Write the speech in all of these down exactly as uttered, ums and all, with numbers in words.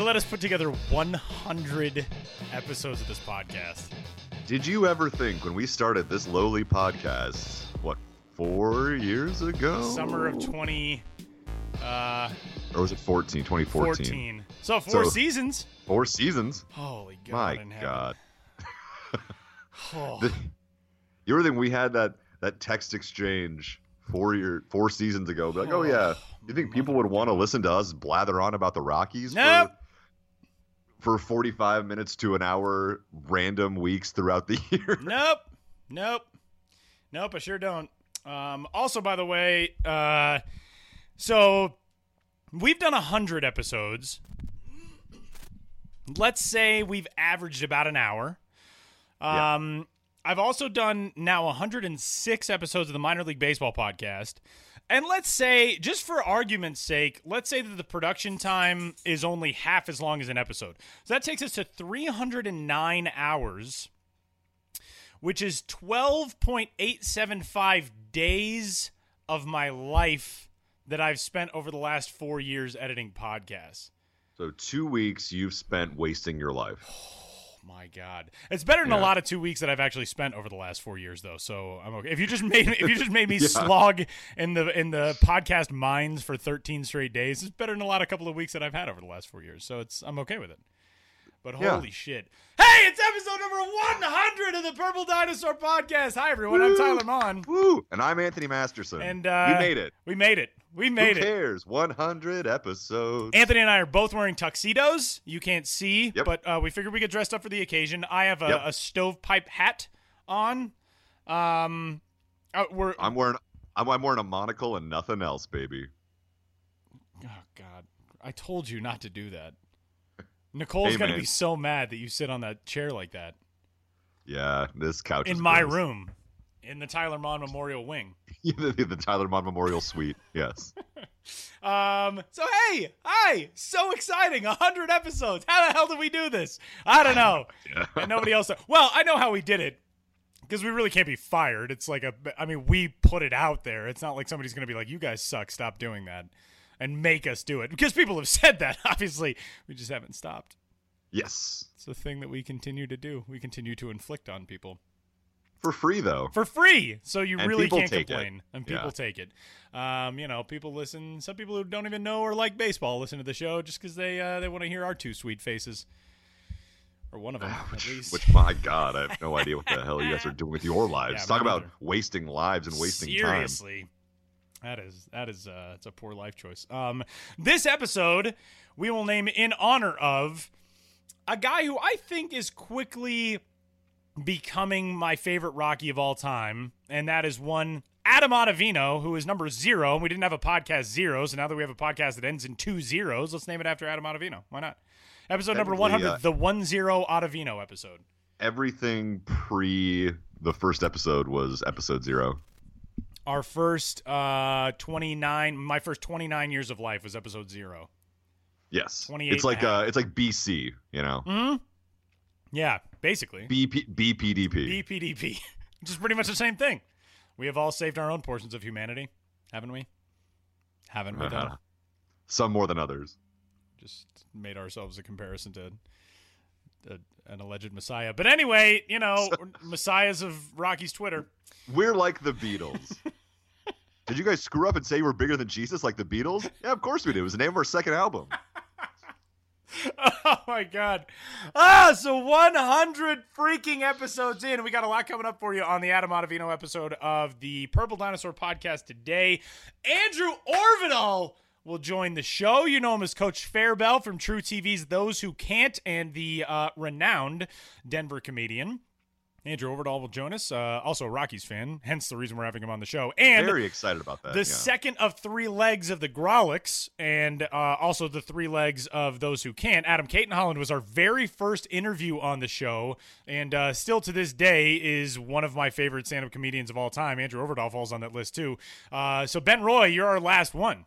let us put together one hundred episodes of this podcast. Did you ever think when we started this lowly podcast, what, four years ago? Summer of twenty... Uh, or was it fourteen? twenty fourteen. fourteen. So four So- seasons. Four seasons? Holy God My in heaven. God. Oh. The, you ever think we had that, that text exchange four year four seasons ago? Be like, oh, yeah. You think people would want to listen to us blather on about the Rockies Nope. for, for forty-five minutes to an hour random weeks throughout the year? Nope. Nope. Nope, I sure don't. Um, also, by the way, uh, so we've done one hundred episodes. Let's say we've averaged about an hour. Um, yeah. I've also done now one hundred six episodes of the Minor League Baseball podcast. And let's say, just for argument's sake, let's say that the production time is only half as long as an episode. So that takes us to three hundred nine hours, which is twelve point eight seven five days of my life that I've spent over the last four years editing podcasts. So two weeks you've spent wasting your life. Oh my God, it's better than Yeah. a lot of two weeks that I've actually spent over the last four years, though. So I'm okay. If you just made if you just made me Yeah. slog in the in the podcast mines for thirteen straight days, it's better than a lot of couple of weeks that I've had over the last four years. So it's I'm okay with it. But Yeah. holy shit. Hey, it's episode number one hundred of the Purple Dinosaur Podcast. Hi, everyone. I'm Tyler Mon. Woo! And I'm Anthony Masterson. And uh, we made it. We made it. We made Who it. cares? one hundred episodes. Anthony and I are both wearing tuxedos. You can't see, Yep. but uh, we figured we get dressed up for the occasion. I have a, Yep. a stovepipe hat on. Um, uh, we're I'm wearing I'm, I'm wearing a monocle and nothing else, baby. oh God, I told you not to do that. Nicole's Hey, gonna man. be so mad that you sit on that chair like that Yeah, this couch is in my gross. room, in the Tyler Mon Memorial Wing. the, the Tyler Mon Memorial Suite. Yes. Um. So hey, hi! So exciting! A hundred episodes. How the hell did we do this? I don't know. Yeah. And nobody else. Well, I know how we did it because we really can't be fired. It's like a. I mean, we put it out there. It's not like somebody's gonna be like, "You guys suck. Stop doing that," and make us do it because people have said that. Obviously, we just haven't stopped. Yes. It's a thing that we continue to do. We continue to inflict on people. For free though. For free, so you And really people can't take complain, it. and people Yeah. take it. Um, you know, people listen. Some people who don't even know or like baseball listen to the show just because they uh, they want to hear our two sweet faces, or one of them at Which, least. which, my God, I have no idea what the hell you guys are doing with your lives. Yeah, Talk me about neither. wasting lives and wasting time. Seriously, that is that is uh, it's a poor life choice. Um, this episode we will name in honor of a guy who I think is quickly becoming my favorite Rocky of all time, and that is one Adam Ottavino, who is number zero. And we didn't have a podcast zero, so now that we have a podcast that ends in two zeros, let's name it after Adam Ottavino. Why not? Episode number Technically, one hundred, uh, the one zero Ottavino episode. Everything pre the first episode was episode zero. Our first uh, twenty-nine, my first twenty-nine years of life was episode zero. Yes. twenty-eight It's like and a half. uh it's like B C, you know. Hmm? Yeah, basically. B P B P D P. B P D P, which is pretty much the same thing. We have all saved our own portions of humanity, haven't we? Haven't we, though? Uh-huh. Some more than others. Just made ourselves a comparison to a, an alleged messiah. But anyway, you know, messiahs of Rocky's Twitter. We're like the Beatles. Did you guys screw up and say you were bigger than Jesus like the Beatles? Yeah, of course we did. It was the name of our second album. Oh my God. Ah, so one hundred freaking episodes in. We got a lot coming up for you on the Adam Ottavino episode of the Purple Dinosaur Podcast today. Andrew Orvidal will join the show. You know him as Coach Fairbell from True T V's Those Who Can't and the uh, renowned Denver comedian. Andrew Orvidal will join us, uh, also a Rockies fan, hence the reason we're having him on the show. And Very excited about that. the yeah. second of three legs of the Grolics, and uh, also the three legs of Those Who Can't. Adam Caton Holland was our very first interview on the show, and uh, still to this day is one of my favorite stand-up comedians of all time. Andrew Overdahl falls on that list too. Uh, so Ben Roy, you're our last one.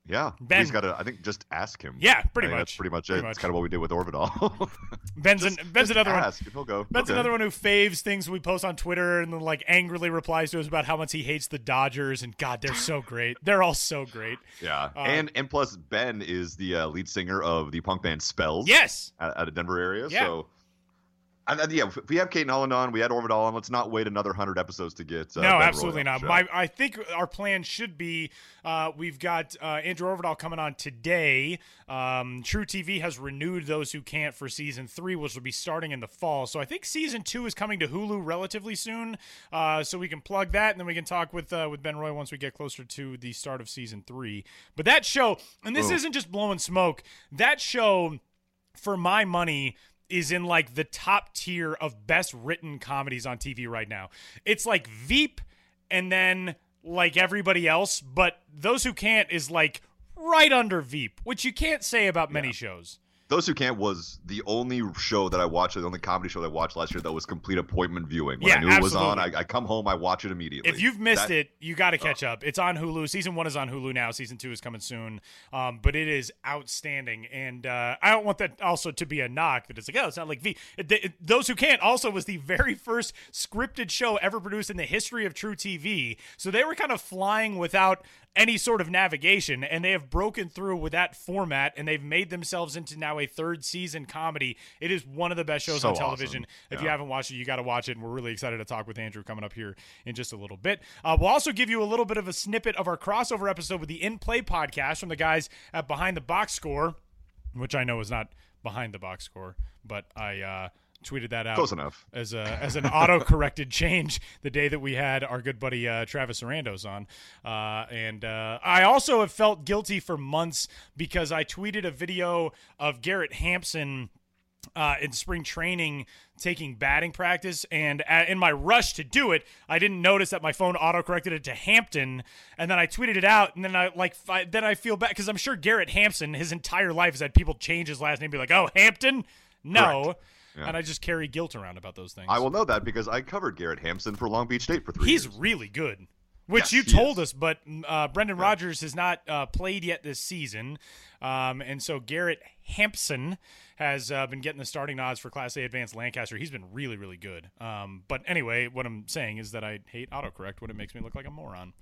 Yeah, Ben, he's got to. I think just ask him. Yeah, pretty I think much. That's pretty much pretty it. much. It's kind of what we did with Orvidal. Ben's, just, an, Ben's just another ask, one. And he'll go. Ben's okay. another one who faves things we post on Twitter and then like angrily replies to us about how much he hates the Dodgers. And God, they're so great. They're all so great. Yeah, uh, and and plus Ben is the uh, lead singer of the punk band Spells. Yes, at, at a Denver area. Yeah. So. And, and yeah, if we have Kate Nolan on, we had Orvidal on. Let's not wait another hundred episodes to get. Uh, no, Ben absolutely Roy on not. the show. My, I think our plan should be uh, we've got uh, Andrew Orvidal coming on today. Um, True T V has renewed Those Who Can't for season three, which will be starting in the fall. So I think season two is coming to Hulu relatively soon. Uh, so we can plug that, and then we can talk with uh, with Ben Roy once we get closer to the start of season three. But that show, and this Ooh. isn't just blowing smoke. That show, for my money, is in like the top tier of best written comedies on T V right now. It's like Veep and then like everybody else, but Those Who Can't is like right under Veep, which you can't say about many Yeah. shows. Those Who Can't was the only show that I watched, the only comedy show that I watched last year that was complete appointment viewing. When Yeah, I knew it was on, absolutely. I, I come home, I watch it immediately. If you've missed That- it, you got to catch up. It's on Hulu. Season one is on Hulu now. Season two is coming soon. Um, but it is outstanding. And uh, I don't want that also to be a knock that it's like, oh, it's not like V. It, it, Those Who Can't also was the very first scripted show ever produced in the history of True T V. So they were kind of flying without any sort of navigation, and they have broken through with that format, and they've made themselves into now a third season comedy. It is one of the best shows So on television. awesome. If Yeah. you haven't watched it, you got to watch it, and we're really excited to talk with Andrew coming up here in just a little bit. Uh, we'll also give you a little bit of a snippet of our crossover episode with the In Play podcast from the guys at Behind the Box Score, which I know is not Behind the Box Score, but I uh, tweeted that out Close enough. as a as an auto-corrected change the day that we had our good buddy uh, Travis Arandos on. Uh, and uh, I also have felt guilty for months because I tweeted a video of Garrett Hampson uh, in spring training taking batting practice, and at, in my rush to do it, I didn't notice that my phone auto-corrected it to Hampton, and then I tweeted it out, and then I like I, then I feel bad because I'm sure Garrett Hampson his entire life has had people change his last name, be like, oh, Hampton? No. Correct. Yeah. And I just carry guilt around about those things. I will know that because I covered Garrett Hampson for Long Beach State for three He's years. really good, which Yes, you he told is. us, but uh, Brendan Yeah. Rodgers has not uh, played yet this season. Um, and so Garrett Hampson has uh, been getting the starting nods for Class A Advanced Lancaster. He's been really, really good. Um, but anyway, what I'm saying is that I hate autocorrect when it makes me look like a moron.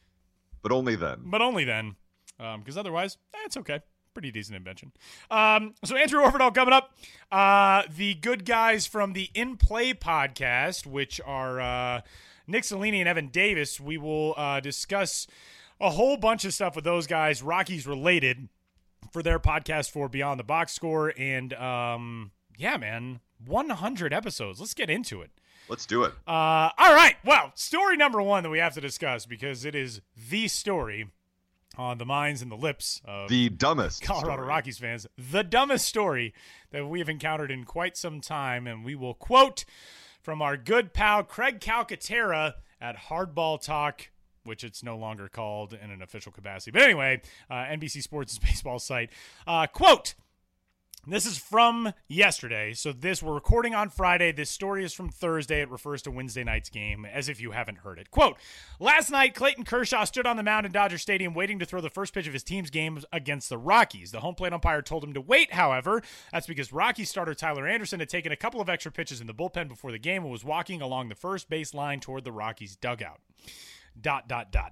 But only then. But only then, because otherwise, eh, it's okay. Pretty decent invention. Um, so Andrew Orvidal coming up. Uh, the good guys from the In Play podcast, which are uh, Nick Cellini and Evan Davis. We will uh, discuss a whole bunch of stuff with those guys, Rockies related, for their podcast for Beyond the Box Score. And um, yeah, man, one hundred episodes. Let's get into it. Let's do it. Uh, all right. Well, story number one that we have to discuss because it is the story on the minds and the lips of The dumbest Colorado story. Rockies fans, the dumbest story that we have encountered in quite some time, and we will quote from our good pal Craig Calcaterra at Hardball Talk, which it's no longer called in an official capacity. But anyway, uh, N B C Sports' baseball site. Uh, quote, this is from yesterday, so this we're recording on Friday. This story is from Thursday. It refers to Wednesday night's game, as if you haven't heard it. Quote, last night, Clayton Kershaw stood on the mound in Dodger Stadium waiting to throw the first pitch of his team's game against the Rockies. The home plate umpire told him to wait, however. That's because Rockies starter Tyler Anderson had taken a couple of extra pitches in the bullpen before the game and was walking along the first base line toward the Rockies' dugout. Dot, dot, dot.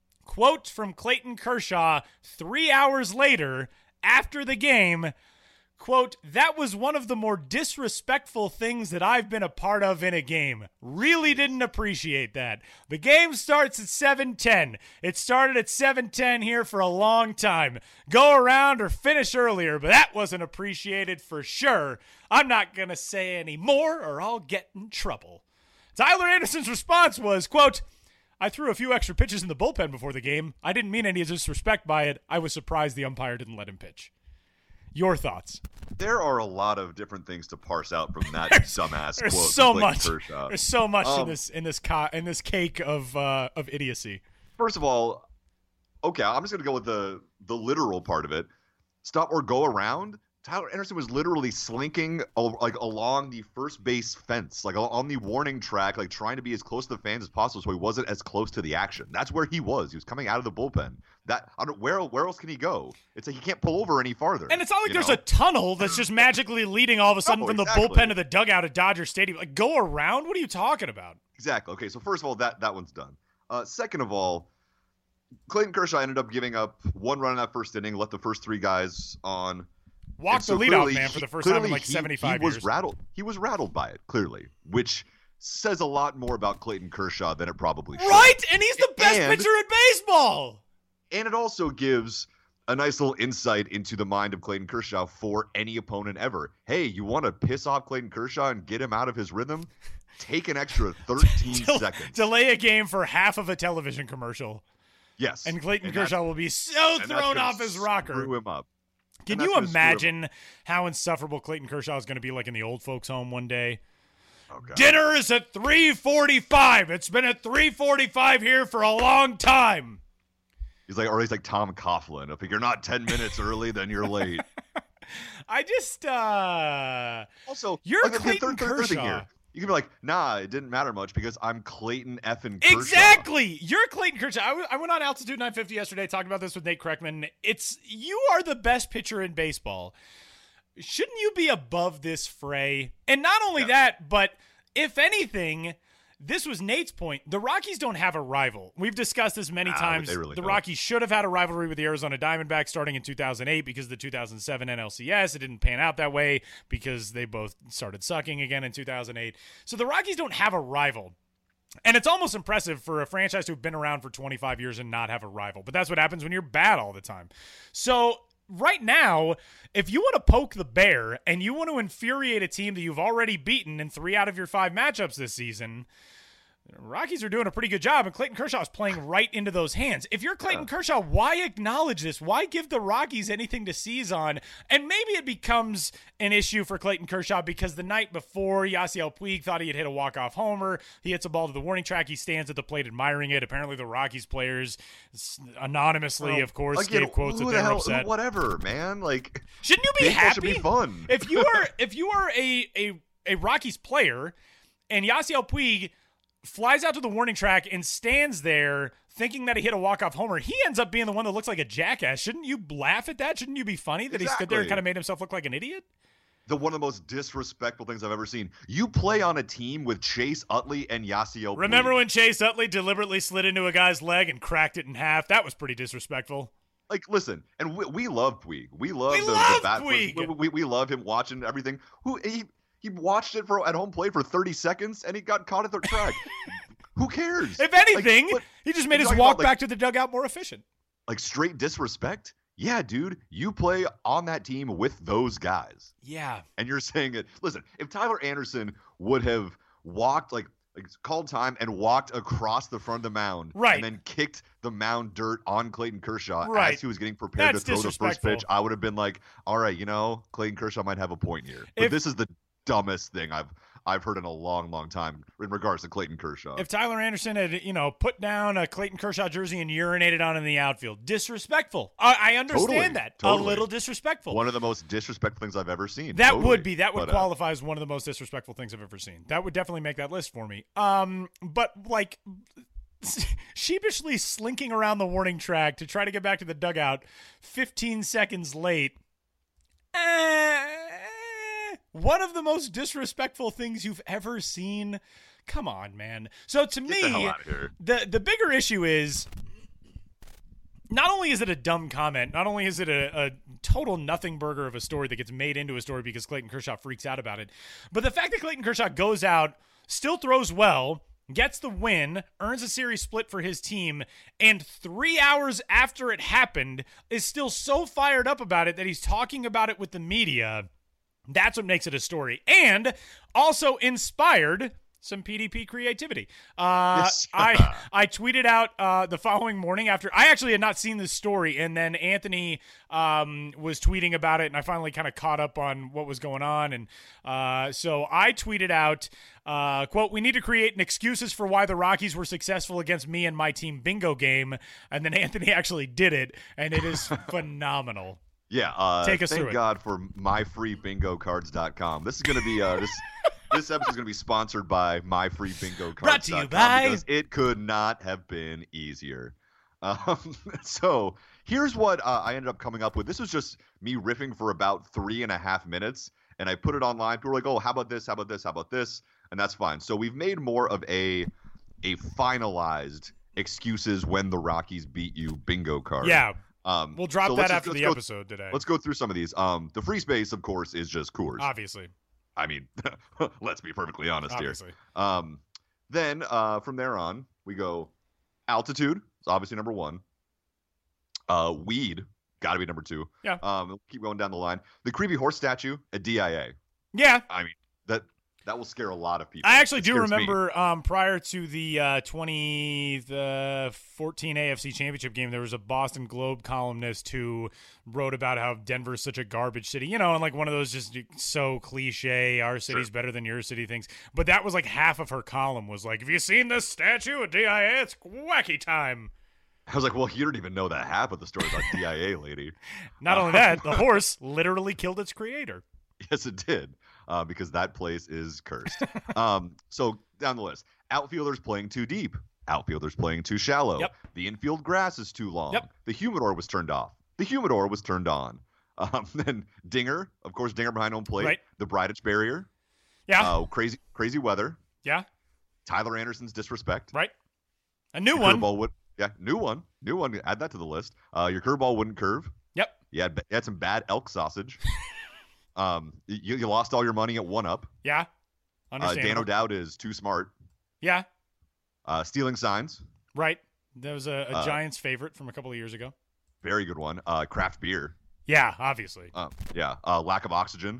Quote from Clayton Kershaw three hours later after the game, quote, that was one of the more disrespectful things that I've been a part of in a game. Really didn't appreciate that. The game starts at seven ten. It started at seven ten here for a long time. Go around or finish earlier, but that wasn't appreciated for sure. I'm not going to say any more or I'll get in trouble. Tyler Anderson's response was, quote, I threw a few extra pitches in the bullpen before the game. I didn't mean any disrespect by it. I was surprised the umpire didn't let him pitch. Your thoughts? There are a lot of different things to parse out from that dumbass There's quote. so from Clayton much. Kershaw. There's so much in Um, this in this co- in this cake of uh, of idiocy. First of all, okay, I'm just gonna go with the the literal part of it. Stop or go around. Tyler Anderson was literally slinking like along the first base fence, like on the warning track, like trying to be as close to the fans as possible, so he wasn't as close to the action. That's where he was. He was coming out of the bullpen. That I don't, where where else can he go? It's like he can't pull over any farther. And it's not like there's know? a tunnel that's just magically leading all of a sudden No, from exactly. the bullpen to the dugout at Dodger Stadium. Like, go around? What are you talking about? Exactly. Okay, so first of all, that that one's done. Uh, second of all, Clayton Kershaw ended up giving up one run in that first inning, let the first three guys on. Walked so the leadoff clearly, man for he- the first time in like he, seventy-five he was years. rattled. He was rattled by it, clearly, which says a lot more about Clayton Kershaw than it probably should. Right? And he's the best And- pitcher in baseball. And it also gives a nice little insight into the mind of Clayton Kershaw for any opponent ever. Hey, you want to piss off Clayton Kershaw and get him out of his rhythm? Take an extra thirteen Del- seconds. Delay a game for half of a television commercial. Yes. And Clayton And Kershaw that- will be so and that's thrown gonna off his rocker. Screw him up. Can And you that's gonna screw him up. imagine how insufferable Clayton Kershaw is going to be like in the old folks' home one day? Oh, God. Dinner is at three forty-five. It's been at three forty-five here for a long time. He's like, or he's like Tom Coughlin. If you're not ten minutes early, then you're late. I just, uh, Also, You're like, the Clayton third, third, third thing Kershaw. here. You can be like, nah, it didn't matter much because I'm Clayton effing Kershaw. exactly. You're Clayton Kershaw. I, w- I went on Altitude nine fifty yesterday talking about this with Nate Kreckman. It's, you are the best pitcher in baseball. Shouldn't you be above this fray? And not only Yeah. that, but if anything, this was Nate's point. The Rockies don't have a rival. We've discussed this many Nah, times. they really the don't. Rockies should have had a rivalry with the Arizona Diamondbacks starting in two thousand eight because of the two thousand seven N L C S. It didn't pan out that way because they both started sucking again in two thousand eight. So the Rockies don't have a rival. And it's almost impressive for a franchise to have been around for twenty-five years and not have a rival. But that's what happens when you're bad all the time. So right now, if you want to poke the bear and you want to infuriate a team that you've already beaten in three out of your five matchups this season, Rockies are doing a pretty good job, and Clayton Kershaw is playing right into those hands. If you're Clayton Yeah. Kershaw, why acknowledge this? Why give the Rockies anything to seize on? And maybe it becomes an issue for Clayton Kershaw because the night before, Yasiel Puig thought he had hit a walk-off homer. He hits a ball to the warning track. He stands at the plate admiring it. Apparently, the Rockies players, s- anonymously, Well, of course, again, gave quotes who that the they're hell, upset. Whatever, man. Like, Shouldn't you be baseball happy? should be fun. if you are if you are a a, a Rockies player and Yasiel Puig flies out to the warning track and stands there thinking that he hit a walk-off homer, he ends up being the one that looks like a jackass. Shouldn't you laugh at that? Shouldn't you be funny that he stood there and Exactly. kind of made himself look like an idiot? The one of the most disrespectful things I've ever seen. You play on a team with Chase Utley and Yasiel Puig. Remember when Chase Utley deliberately slid into a guy's leg and cracked it in half? That was pretty disrespectful. Like, listen, and we, we love Puig. We love We the, love the bat. Puig! We, we, we love him watching everything. Who he he watched it for at home plate for thirty seconds and he got caught at the track. Who cares? If anything, like, what- he just made you're his talking walk about, like- back to the dugout more efficient. like straight disrespect. Yeah, dude, you play on that team with those guys, Yeah. and you're saying it. Listen, if Tyler Anderson would have walked like. Like called time and walked across the front of the mound, Right. and then kicked the mound dirt on Clayton Kershaw Right. as he was getting prepared That's to throw the first disrespectful. pitch. I would have been like, "All right, you know, Clayton Kershaw might have a point here." But If- this is the dumbest thing I've I've heard in a long, long time in regards to Clayton Kershaw. If Tyler Anderson had, you know, put down a Clayton Kershaw jersey and urinated on in the outfield, disrespectful. I, I understand Totally, that. totally. A little disrespectful. One of the most disrespectful things I've ever seen. that Totally. would be that would But, uh, qualify as one of the most disrespectful things I've ever seen. That would definitely make that list for me. Um, but like sheepishly slinking around the warning track to try to get back to the dugout, fifteen seconds late. Eh, one of the most disrespectful things you've ever seen. Come on, man. So to Get me, the hell out of here. the the bigger issue is not only is it a dumb comment, not only is it a, a total nothing burger of a story that gets made into a story because Clayton Kershaw freaks out about it, but the fact that Clayton Kershaw goes out, still throws well, gets the win, earns a series split for his team, and three hours after it happened is still so fired up about it that he's talking about it with the media. That's what makes it a story. And also inspired some P D P creativity. Uh, Yes. I I tweeted out uh, the following morning after I actually had not seen this story, and then Anthony um, was tweeting about it, and I finally kind of caught up on what was going on, and uh, so I tweeted out, uh, "quote We need to create an excuses for why the Rockies were successful against me and my team bingo game," and then Anthony actually did it, and it is phenomenal. Yeah. Uh, Take us thank through it. God for my free bingo cards dot com. This is gonna be uh, this. This episode is going to be sponsored by my free bingo cards dot com. Brought to you by... because it could not have been easier. Um, so here's what uh, I ended up coming up with. This was just me riffing for about three and a half minutes, and I put it online. People were like, "Oh, how about this? How about this? How about this?" And that's fine. So we've made more of a a finalized excuses when the Rockies beat you bingo card. Yeah. Um, we'll drop so that let's after just, the go, episode today. Let's go through some of these. Um, the free space, of course, is just Coors. Obviously. I mean, let's be perfectly honest Obviously. here. Um, then uh, from there on, we go altitude. It's obviously number one. Uh, weed, got to be number two. Yeah. Um, keep going down the line. The creepy horse statue at D I A. Yeah. I mean, that that will scare a lot of people. I actually It do scares me. remember um, prior to the uh, twenty fourteen A F C Championship game, there was a Boston Globe columnist who wrote about how Denver's such a garbage city, you know, and like one of those just so cliche, our city's Sure. better than your city things. But that was like half of her column was like, have you seen this statue at D I A? It's wacky time. I was like, well, you don't even know that half of the story about D I A, lady. Not Uh, only that, the horse literally killed its creator. Yes, it did, uh, because that place is cursed. um, so down the list, outfielders playing too deep, outfielders playing too shallow. Yep. The infield grass is too long. Yep. The humidor was turned off. The humidor was turned on. Um, then Dinger, of course, Dinger behind home plate. Right. The Bridich barrier. Yeah. Uh, crazy, crazy weather. Yeah. Tyler Anderson's disrespect. Right. A new Your one. curveball would, yeah, new one, new one. Add that to the list. Uh, your curveball wouldn't curve. Yep. You had, you had some bad elk sausage. um, you, you lost all your money at one up. Yeah. Uh, Understandable. Dan O'Dowd is too smart. Yeah. Uh, stealing signs, Right. That was a, a Uh, Giants favorite from a couple of years ago. very good one. Uh, craft beer, Yeah, obviously. uh, yeah. Uh, lack of oxygen,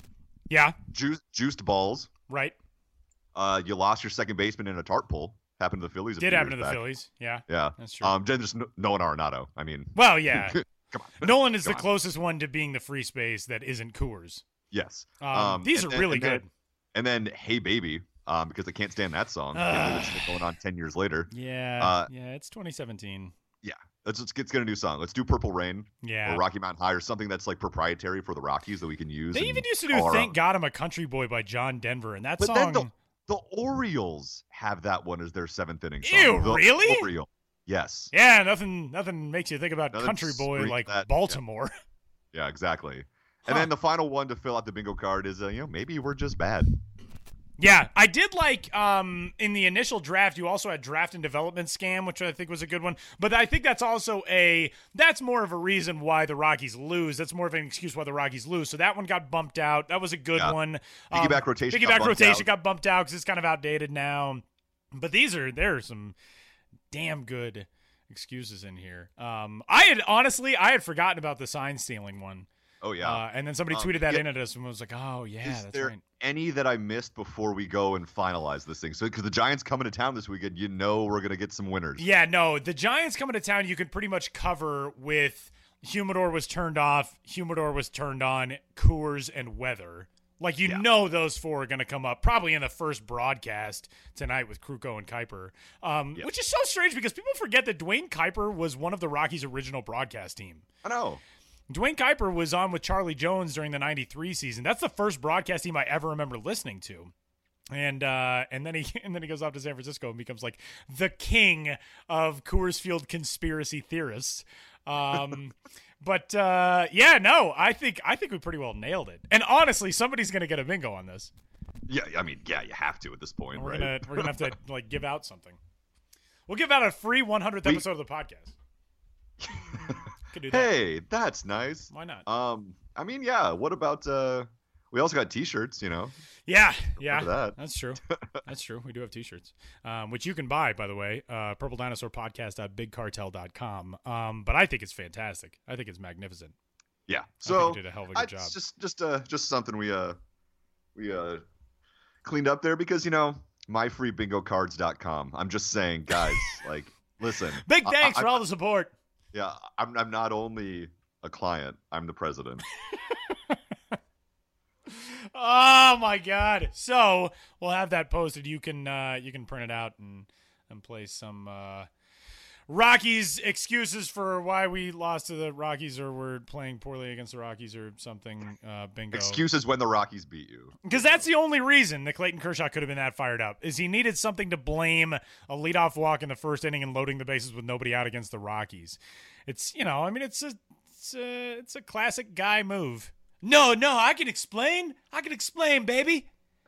Yeah. Ju- juiced balls. Right. Uh, you lost your second baseman in a tart pull. Happened to the Phillies. A Did few happen to years the back. Phillies. Yeah. Yeah, That's true. Um, then just no- Nolan Arenado. I mean, Well, yeah. come on. Nolan is Come the on. closest one to being the free space that isn't Coors. Yes. Um, Um, these and are then- really and then- good. And then Hey Baby, um, because I can't stand that song. Can't believe it's still going on ten years later. Yeah. uh, yeah. It's twenty seventeen. Let's let's get, let's get a new song. Let's do Purple Rain Yeah. or Rocky Mountain High or something that's like proprietary for the Rockies that we can use. They and even used to do call our "Thank own. God I'm a Country Boy" by John Denver, and that But song. then the, the Orioles have that one as their seventh inning song. Ew, The really? Oriole. Yes. Yeah, nothing. Nothing makes you think about Nothing Country Boy screams like that, yeah. Baltimore. Yeah, exactly. Huh. And then the final one to fill out the bingo card is, uh, you know, maybe we're just bad. Yeah, I did like um, in the initial draft, you also had draft and development scam, which I think was a good one. But I think that's also a that's more of a reason why the Rockies lose. That's more of an excuse why the Rockies lose. So that one got bumped out. That was a good Yeah. one. Piggyback rotation got Piggyback bumped rotation out. got bumped out because it's kind of outdated now. But these are there are some damn good excuses in here. Um, I had honestly I had forgotten about the sign stealing one. Oh, yeah. Uh, and then somebody Um, tweeted that yeah. in at us and was like, "Oh yeah, is that's there right." any that I missed before we go and finalize this thing? So, because the Giants coming to town this weekend, you know we're going to get some winners. Yeah, no, the Giants coming to town, you can pretty much cover with humidor was turned off, humidor was turned on, Coors, and weather. Like, you Yeah. know those four are going to come up probably in the first broadcast tonight with Kruko and Kuiper, um, Yes. which is so strange because people forget that Dwayne Kuiper was one of the Rockies' original broadcast team. I know. Dwayne Kuiper was on with Charlie Jones during the ninety-three season. That's the first broadcast team I ever remember listening to. And uh, and then he and then he goes off to San Francisco and becomes like the king of Coors Field conspiracy theorists. Um, but uh, yeah, no, I think I think we pretty well nailed it. And honestly, somebody's gonna get a bingo on this. Yeah, I mean, yeah, you have to at this point, And we're right? gonna we're gonna have to like give out something. We'll give out a free one hundredth We- episode of the podcast. Could do that. Hey, that's nice. Why not? Um, I mean, yeah. What about? Uh, we also got T-shirts. You know. Yeah, yeah, for that. that's true. That's true. We do have T-shirts, um, which you can buy, by the way. Uh, Purple Dinosaur Podcast dot big cartel dot com. Um, but I think it's fantastic. I think it's magnificent. Yeah. I So think you did a hell of a good I- job. it's just just uh just something we uh we uh cleaned up there because you know my free bingo cards dot com. I'm just saying, guys, like, listen. Big I- thanks I- for all the support. Yeah, I'm I'm not only a client, I'm the president. Oh my God! So we'll have that posted. You can uh, you can print it out and and play some uh, Rockies excuses for why we lost to the Rockies or we're playing poorly against the Rockies or something. Uh, bingo. Excuses when the Rockies beat you. Because that's the only reason that Clayton Kershaw could have been that fired up, is he needed something to blame a leadoff walk in the first inning and loading the bases with nobody out against the Rockies. It's, you know, I mean, it's a, it's a, it's a classic guy move. No, no, I can explain. I can explain, baby.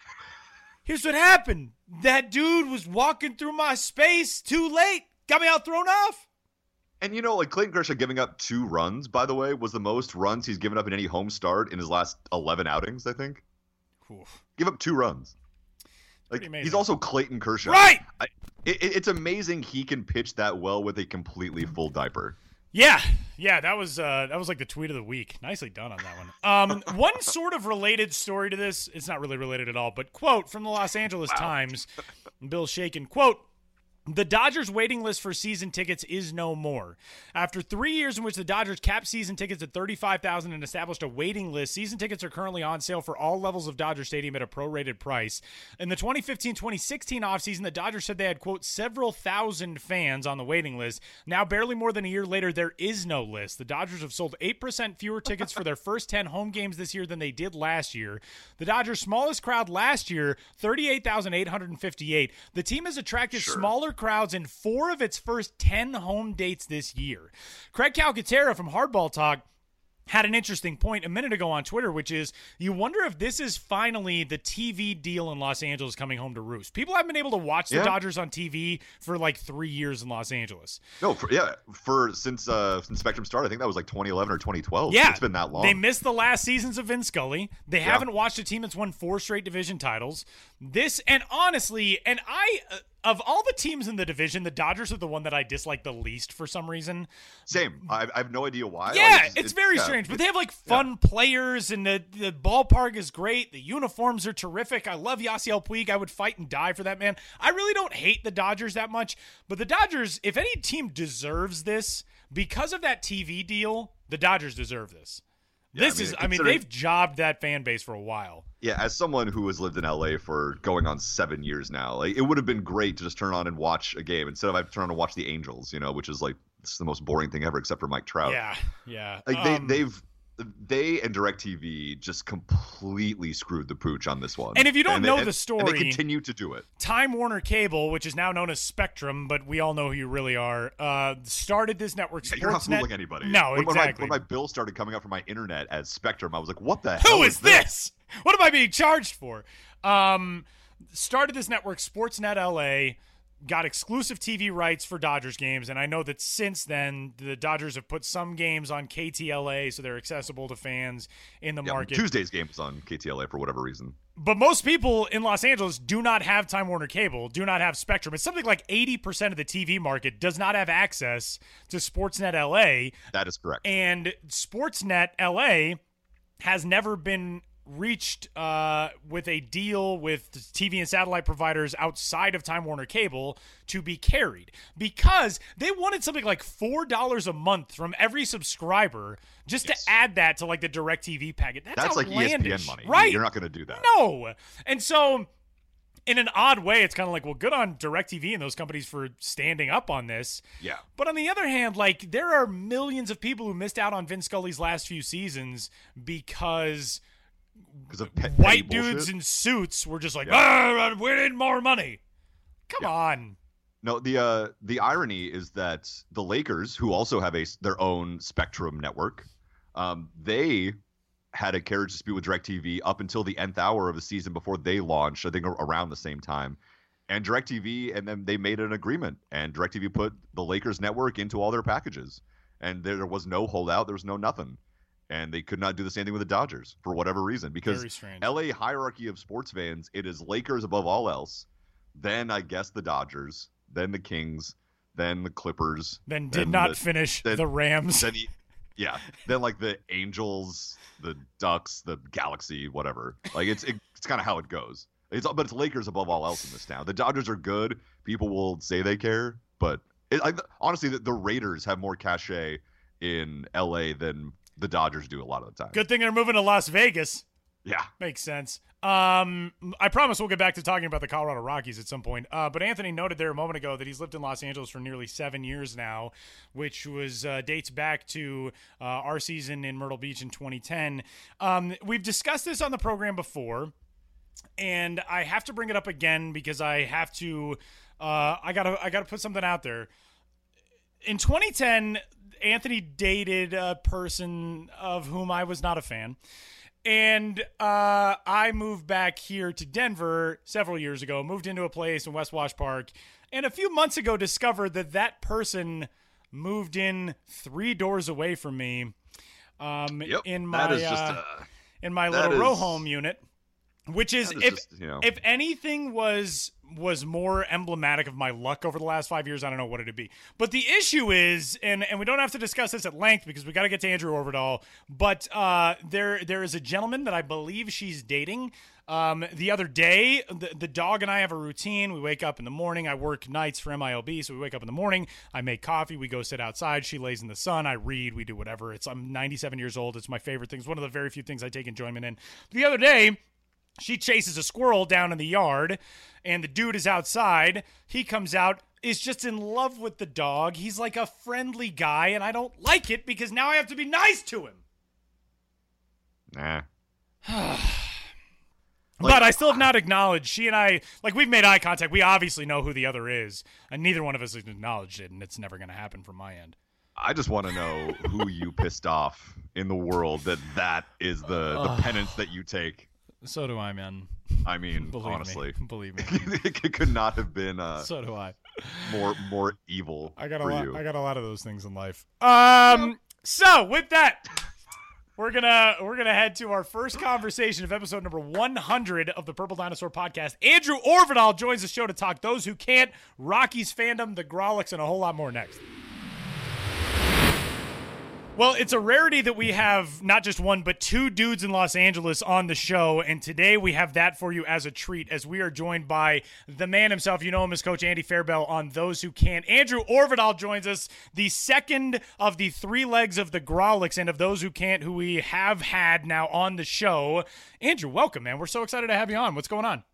Here's what happened. That dude was walking through my space too late. Got me out thrown off. And, you know, like Clayton Kershaw giving up two runs, by the way, was the most runs he's given up in any home start in his last eleven outings, I think. Oof. Give up two runs. Like, he's also Clayton Kershaw. Right. I, it, it's amazing he can pitch that well with a completely full diaper. Yeah, yeah, that was uh, that was like the tweet of the week. Nicely done on that one. Um, one sort of related story to this, it's not really related at all, but quote from the Los Angeles wow. Times, Bill Shaken, quote, "The Dodgers waiting list for season tickets is no more. After three years in which the Dodgers capped season tickets at thirty-five thousand and established a waiting list, season tickets are currently on sale for all levels of Dodger Stadium at a prorated price. In the twenty fifteen twenty sixteen offseason, the Dodgers said they had, quote, several thousand fans on the waiting list. Now, barely more than a year later, there is no list. The Dodgers have sold eight percent fewer tickets for their first ten home games this year than they did last year. The Dodgers' smallest crowd last year, thirty-eight thousand eight hundred fifty-eight. The team has attracted sure. smaller crowds in four of its first ten home dates this year." Craig Calcaterra from Hardball Talk had an interesting point a minute ago on Twitter, which is you wonder if this is finally the T V deal in Los Angeles coming home to roost. People haven't been able to watch the yeah. Dodgers on T V for like three years in Los Angeles. No, for, yeah, for since uh, since Spectrum started, I think that was like twenty eleven or twenty twelve. Yeah, it's been that long. They missed the last seasons of Vin Scully. They yeah. haven't watched a team that's won four straight division titles. This, and honestly, and I. Uh, Of all the teams in the division, the Dodgers are the one that I dislike the least for some reason. Same. I, I have no idea why. Yeah, like, it's, it's, it's very yeah. strange. But they have like fun yeah. players, and the, the ballpark is great. The uniforms are terrific. I love Yasiel Puig. I would fight and die for that man. I really don't hate the Dodgers that much. But the Dodgers, if any team deserves this, because of that T V deal, the Dodgers deserve this. Yeah, this I mean, is, I mean, they've jobbed that fan base for a while. Yeah, as someone who has lived in L A for going on seven years now, like, it would have been great to just turn on and watch a game instead of I turn on and watch the Angels, you know, which is like it's the most boring thing ever, except for Mike Trout. Yeah, yeah. Like um, they, they've they and DirecTV just completely screwed the pooch on this one. And if you don't and know they, the story, and they continue to do it. Time Warner Cable, which is now known as Spectrum, but we all know who you really are, uh, started this network. Yeah, you're not fooling anybody. No, when, exactly. When my, when my bill started coming up for my internet as Spectrum, I was like, "What the who hell is is this? this? What am I being charged for?" Um, started this network, Sportsnet L A. Got exclusive T V rights for Dodgers games, and I know that since then the Dodgers have put some games on K T L A, so they're accessible to fans in the yeah, market. Tuesday's game was on K T L A for whatever reason. But most people in Los Angeles do not have Time Warner Cable, do not have Spectrum. It's something like eighty percent of the T V market does not have access to Sportsnet L A. That is correct. And Sportsnet L A has never been reached uh, with a deal with T V and satellite providers outside of Time Warner Cable to be carried because they wanted something like four dollars a month from every subscriber just yes. to add that to like the DirecTV packet. That's, That's like E S P N money. Right. You're not going to do that. No. And so in an odd way, it's kind of like, well, good on DirecTV and those companies for standing up on this. Yeah. But on the other hand, like there are millions of people who missed out on Vin Scully's last few seasons because – Because of pet, white bullshit. dudes in suits were just like, yeah. ah, we need more money. Come yeah. on. No, the uh, the irony is that the Lakers, who also have a their own Spectrum network, um, they had a carriage dispute with DirecTV up until the nth hour of the season before they launched, I think around the same time. And DirecTV, and then they made an agreement, and DirecTV put the Lakers network into all their packages. And there was no holdout, there was no nothing. And they could not do the same thing with the Dodgers for whatever reason. Because L A hierarchy of sports fans, it is Lakers above all else. Then I guess the Dodgers, then the Kings, then the Clippers. Then did then not the, finish then, the Rams. Then he, yeah. Then like the Angels, the Ducks, the Galaxy, whatever. Like it's it, it's kind of how it goes. It's but it's Lakers above all else in this town. The Dodgers are good. People will say they care, but it, I, honestly, the, the Raiders have more cachet in L A than the Dodgers do a lot of the time. Good thing they're moving to Las Vegas. Yeah. Makes sense. Um, I promise we'll get back to talking about the Colorado Rockies at some point. Uh, but Anthony noted there a moment ago that he's lived in Los Angeles for nearly seven years now, which was uh, dates back to uh, our season in Myrtle Beach in twenty ten. Um, we've discussed this on the program before, and I have to bring it up again because I have to. Uh, I gotta. I gotta put something out there. In twenty ten, Anthony dated a person of whom I was not a fan. And uh, I moved back here to Denver several years ago, moved into a place in West Wash Park, and a few months ago discovered that that person moved in three doors away from me um, Yep, in my that is just, uh, uh, in my that little row is- home unit, which is, that is if, just, you know. if anything was was more emblematic of my luck over the last five years, I don't know what it'd be. But the issue is, and, and we don't have to discuss this at length because we got to get to Andrew Orvidal, but uh, there there is a gentleman that I believe she's dating. Um, the other day, the, the dog and I have a routine. We wake up in the morning. I work nights for M I L B, so we wake up in the morning. I make coffee. We go sit outside. She lays in the sun. I read. We do whatever. It's I'm ninety-seven years old. It's my favorite thing. It's one of the very few things I take enjoyment in. The other day, she chases a squirrel down in the yard, and the dude is outside. He comes out, is just in love with the dog. He's like a friendly guy, and I don't like it because now I have to be nice to him. Nah. But I still have not acknowledged. She and I, like, we've made eye contact. We obviously know who the other is, and neither one of us has acknowledged it, and it's never going to happen from my end. I just want to know who you pissed off in the world that that is the, the penance that you take. So do I, man. I mean, Believe honestly, me. Believe me. it could not have been uh, So do I. more more evil I got a for lot. you. I got a lot of those things in life. Um. So with that, we're gonna we're gonna head to our first conversation of episode number one hundred of the Purple Dinosaur Podcast. Andrew Orvidal joins the show to talk those who can't, Rockies fandom, the Grolics, and a whole lot more next. Well, it's a rarity that we have not just one, but two dudes in Los Angeles on the show, and today we have that for you as a treat as we are joined by the man himself. You know him as Coach Andy Fairbell on Those Who Can't. Andrew Orvidal joins us, the second of the three legs of the Grolics and of Those Who Can't, who we have had now on the show. Andrew, welcome, man. We're so excited to have you on. What's going on?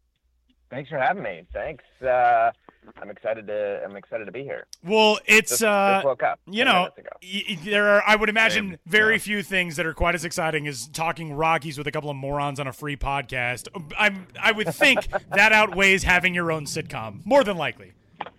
Thanks for having me. Thanks. Uh, I'm excited to. I'm excited to be here. Well, it's Just, uh, just woke up. you ten know, minutes ago. y- y- there are. I would imagine Same. very Yeah. few things that are quite as exciting as talking Rockies with a couple of morons on a free podcast. I'm. I would think that outweighs having your own sitcom, more than likely.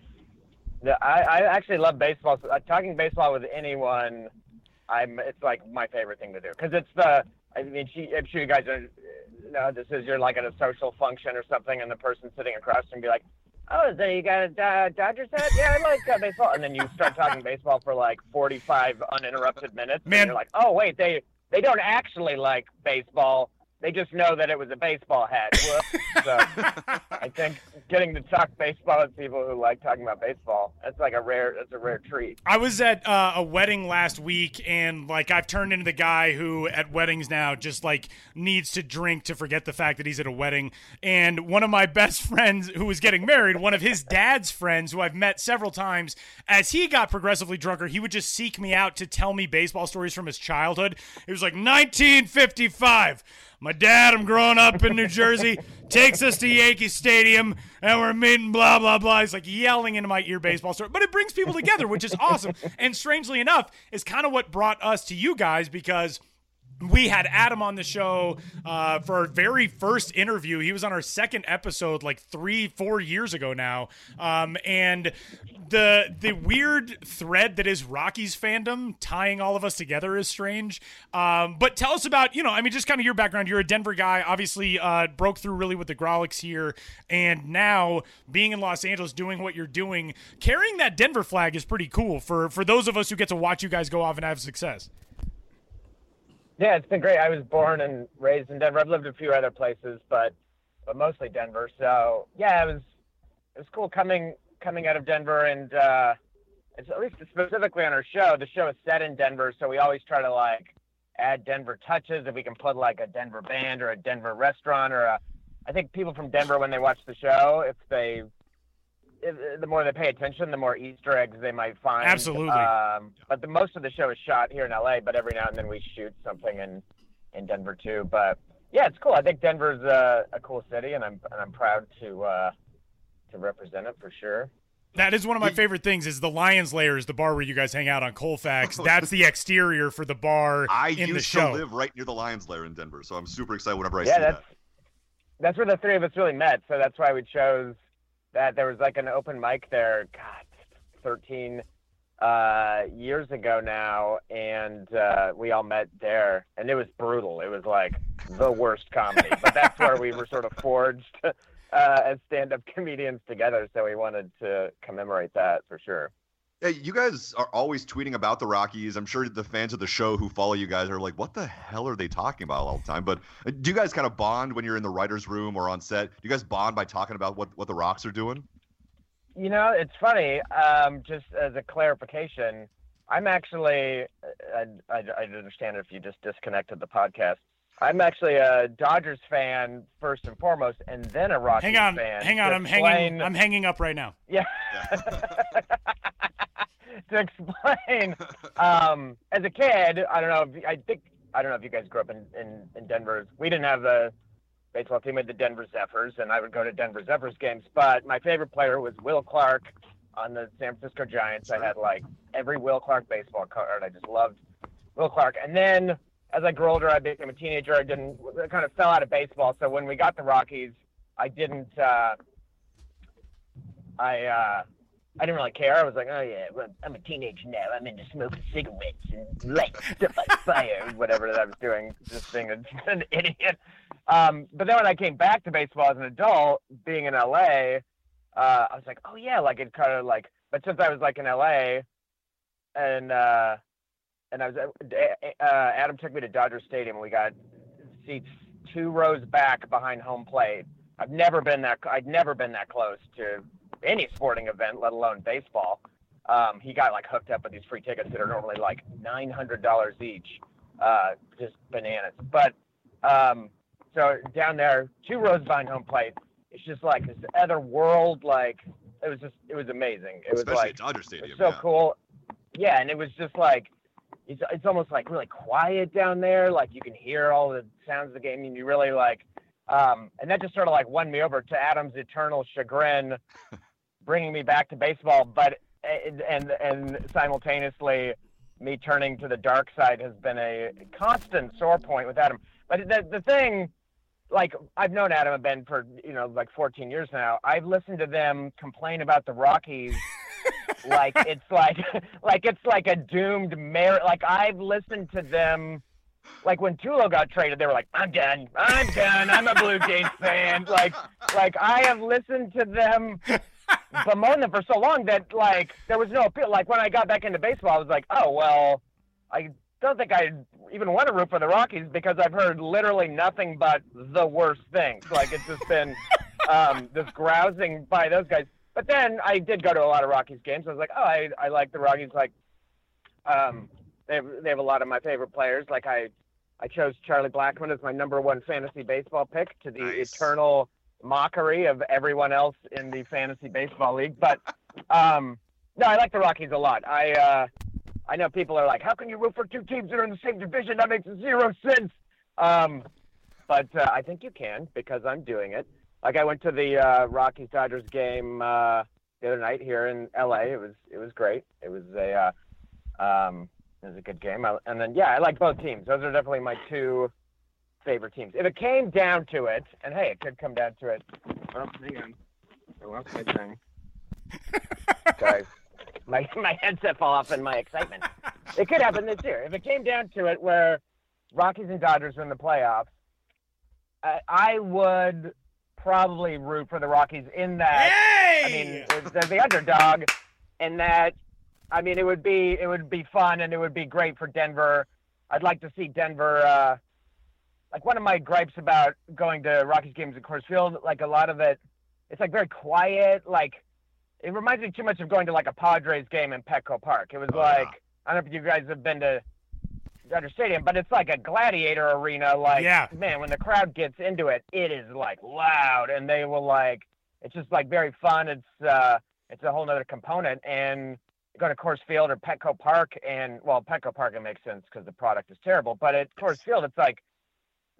Yeah, I, I actually love baseball. So, uh, talking baseball with anyone, I'm. It's like my favorite thing to do because it's the. I mean, she, I'm sure you guys are. You know, this is you're like at a social function or something, and the person sitting across from you be like, "Oh, so you got a uh, Dodgers hat? Yeah, I like uh, baseball." And then you start talking baseball for like forty-five uninterrupted minutes. Man. And you're like, "Oh, wait, they they don't actually like baseball. They just know that it was a baseball hat." Whoops. So I think getting to talk baseball with people who like talking about baseball, that's like a rare, that's a rare treat. I was at uh, a wedding last week, and like I've turned into the guy who at weddings now just like needs to drink to forget the fact that he's at a wedding. And one of my best friends who was getting married, one of his dad's friends who I've met several times, as he got progressively drunker, he would just seek me out to tell me baseball stories from his childhood. It was like nineteen fifty-five. My dad, I'm growing up in New Jersey, takes us to Yankee Stadium, and we're meeting blah, blah, blah. He's like yelling into my ear baseball story. But it brings people together, which is awesome. And strangely enough, is kind of what brought us to you guys because we had Adam on the show uh, for our very first interview. He was on our second episode like three, four years ago now. Um, and the the weird thread that is Rockies fandom tying all of us together is strange. Um, but tell us about, you know, I mean, just kind of your background. You're a Denver guy, obviously uh, broke through really with the Grolics here. And now being in Los Angeles, doing what you're doing, carrying that Denver flag is pretty cool for, for those of us who get to watch you guys go off and have success. Yeah, it's been great. I was born and raised in Denver. I've lived a few other places, but but mostly Denver. So yeah, it was it was cool coming coming out of Denver, and uh, it's at least specifically on our show. The show is set in Denver, so we always try to like add Denver touches. If we can put like a Denver band or a Denver restaurant, or a, I think people from Denver when they watch the show, if they if, the more they pay attention, the more Easter eggs they might find. Absolutely. Um, but the most of the show is shot here in L A, but every now and then we shoot something in, in Denver too. But yeah, it's cool. I think Denver's a, a cool city, and I'm and I'm proud to uh, to represent it for sure. That is one of my favorite things is the Lion's Lair is the bar where you guys hang out on Colfax. That's the exterior for the bar I in the used show. to live right near the Lion's Lair in Denver, so I'm super excited whenever I yeah, see that's, that. That's where the three of us really met, so that's why we chose that. There was like an open mic there, God, thirteen uh, years ago now, and uh, we all met there, and it was brutal. It was like the worst comedy, but that's where we were sort of forged Uh, as stand-up comedians together, so we wanted to commemorate that for sure. Hey, you guys are always tweeting about the Rockies. I'm sure the fans of the show who follow you guys are like, what the hell are they talking about all the time? But do you guys kind of bond when you're in the writer's room or on set? Do you guys bond by talking about what, what the Rocks are doing? You know, it's funny, um, just as a clarification, I'm actually, I, I, I'd understand if you just disconnected the podcast. I'm actually a Dodgers fan first and foremost, and then a Rockies hang on, fan. Hang on, I'm explain... hanging I'm hanging up right now. Yeah. yeah. To explain, um, as a kid, I don't know, if, I think, I don't know if you guys grew up in, in, in Denver. We didn't have the baseball team, we had the Denver Zephyrs, and I would go to Denver Zephyrs games, but my favorite player was Will Clark on the San Francisco Giants. I had, like, every Will Clark baseball card. I just loved Will Clark. And then as I grew older, I became a teenager. I didn't I kind of fell out of baseball. So when we got the Rockies, I didn't. Uh, I uh, I didn't really care. I was like, oh yeah, well, I'm a teenager now. I'm into smoking cigarettes and lighting stuff like fire, whatever that I was doing, just being a, an idiot. Um, but then when I came back to baseball as an adult, being in L A, uh, I was like, oh yeah, like it kind of like. But since I was like in L A, and uh, And I was uh, Adam took me to Dodger Stadium. We got seats two rows back behind home plate. I've never been that. I'd never been that close to any sporting event, let alone baseball. Um, he got like hooked up with these free tickets that are normally like nine hundred dollars each, uh, just bananas. But um, so down there, two rows behind home plate. It's just like this other world. Like it was just, it was amazing. It Especially was like at Dodger Stadium. so yeah. cool. Yeah, and it was just like. It's, it's almost like really quiet down there. Like you can hear all the sounds of the game and you really like, um, and that just sort of like won me over to Adam's eternal chagrin, bringing me back to baseball. But, and, and simultaneously me turning to the dark side has been a constant sore point with Adam. But the, the thing, like I've known Adam and Ben for, you know, like fourteen years now. I've listened to them complain about the Rockies like it's like like it's like a doomed marriage. Like I've listened to them, like when Tulo got traded, they were like, "I'm done, I'm done, I'm a Blue Jays fan." Like like I have listened to them bemoan them for so long that like there was no appeal. Like when I got back into baseball, I was like, "Oh well, I don't think I even want to root for the Rockies because I've heard literally nothing but the worst things." Like it's just been um, this grousing by those guys. But then I did go to a lot of Rockies games. I was like, oh, I, I like the Rockies. Like, um, they have, they have a lot of my favorite players. Like I, I chose Charlie Blackmon as my number one fantasy baseball pick to the Nice. eternal mockery of everyone else in the fantasy baseball league. But um, no, I like the Rockies a lot. I uh, I know people are like, how can you root for two teams that are in the same division? That makes zero sense. Um, but uh, I think you can because I'm doing it. Like I went to the uh, Rockies Dodgers game uh, the other night here in L A. It was it was great. It was a uh, um, it was a good game. I, and then yeah, I like both teams. Those are definitely my two favorite teams. If it came down to it, and hey, it could come down to it. Oh, hang on. I lost my thing. Guys, my my headset fell off in my excitement. It could happen this year. If it came down to it, where Rockies and Dodgers are in the playoffs, I, I would. Probably root for the Rockies in that. Hey! I mean, they're the underdog, and that. I mean, it would be it would be fun and it would be great for Denver. I'd like to see Denver. Uh, like one of my gripes about going to Rockies games at Coors Field, like a lot of it, it's like very quiet. Like it reminds me too much of going to like a Padres game in Petco Park. It was Oh, like yeah. I don't know if you guys have been to Dodger Stadium, but it's like a gladiator arena. Like, Yeah. man, when the crowd gets into it, it is like loud, and they will like, it's just like very fun. It's uh, it's a whole nother component. And you go to Coors Field or Petco Park, and well, Petco Park it makes sense because the product is terrible. But at Coors Field, it's like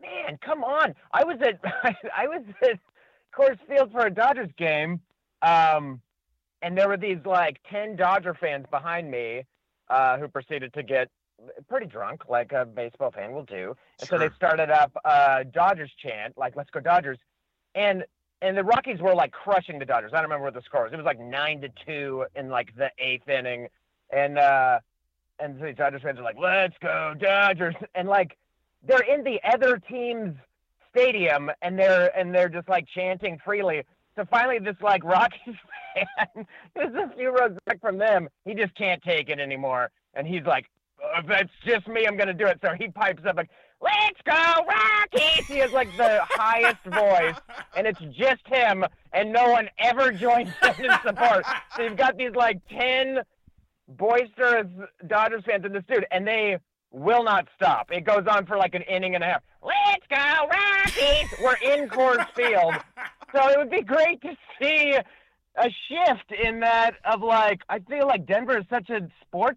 man, come on. I was at I was at Coors Field for a Dodgers game, um, and there were these like ten Dodger fans behind me uh, who proceeded to get pretty drunk, like a baseball fan will do. And Sure. so they started up a Dodgers chant, like "Let's go Dodgers," and and the Rockies were like crushing the Dodgers. I don't remember what the score was. It was like nine to two in like the eighth inning, and uh, and so the Dodgers fans are like, "Let's go Dodgers," and like they're in the other team's stadium and they're and they're just like chanting freely. So finally, this like Rockies fan, who's a few rows back from them, he just can't take it anymore, and he's like, oh, "If that's just me, I'm gonna do it." So he pipes up like, "Let's go Rockies!" He has like the highest voice, and it's just him, and no one ever joins in in support. So you've got these like ten boisterous Dodgers fans and this dude, and they will not stop. It goes on for like an inning and a half. "Let's go Rockies!" We're in Coors Field. So it would be great to see a shift in that of like, I feel like Denver is such a sports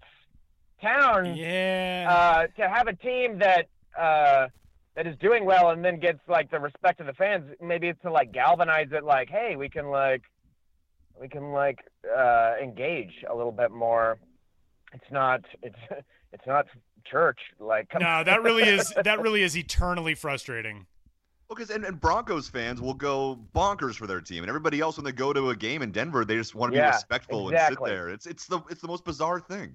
town. Yeah. Uh, to have a team that uh, that is doing well and then gets like the respect of the fans, maybe it's to like galvanize it like, hey, we can like, we can like uh, engage a little bit more. It's not, it's, it's not church. Like, come no, that really is, that really is eternally frustrating. Well, because and, and Broncos fans will go bonkers for their team, and everybody else when they go to a game in Denver, they just want to Yeah, be respectful exactly. and sit there. It's it's the it's the most bizarre thing.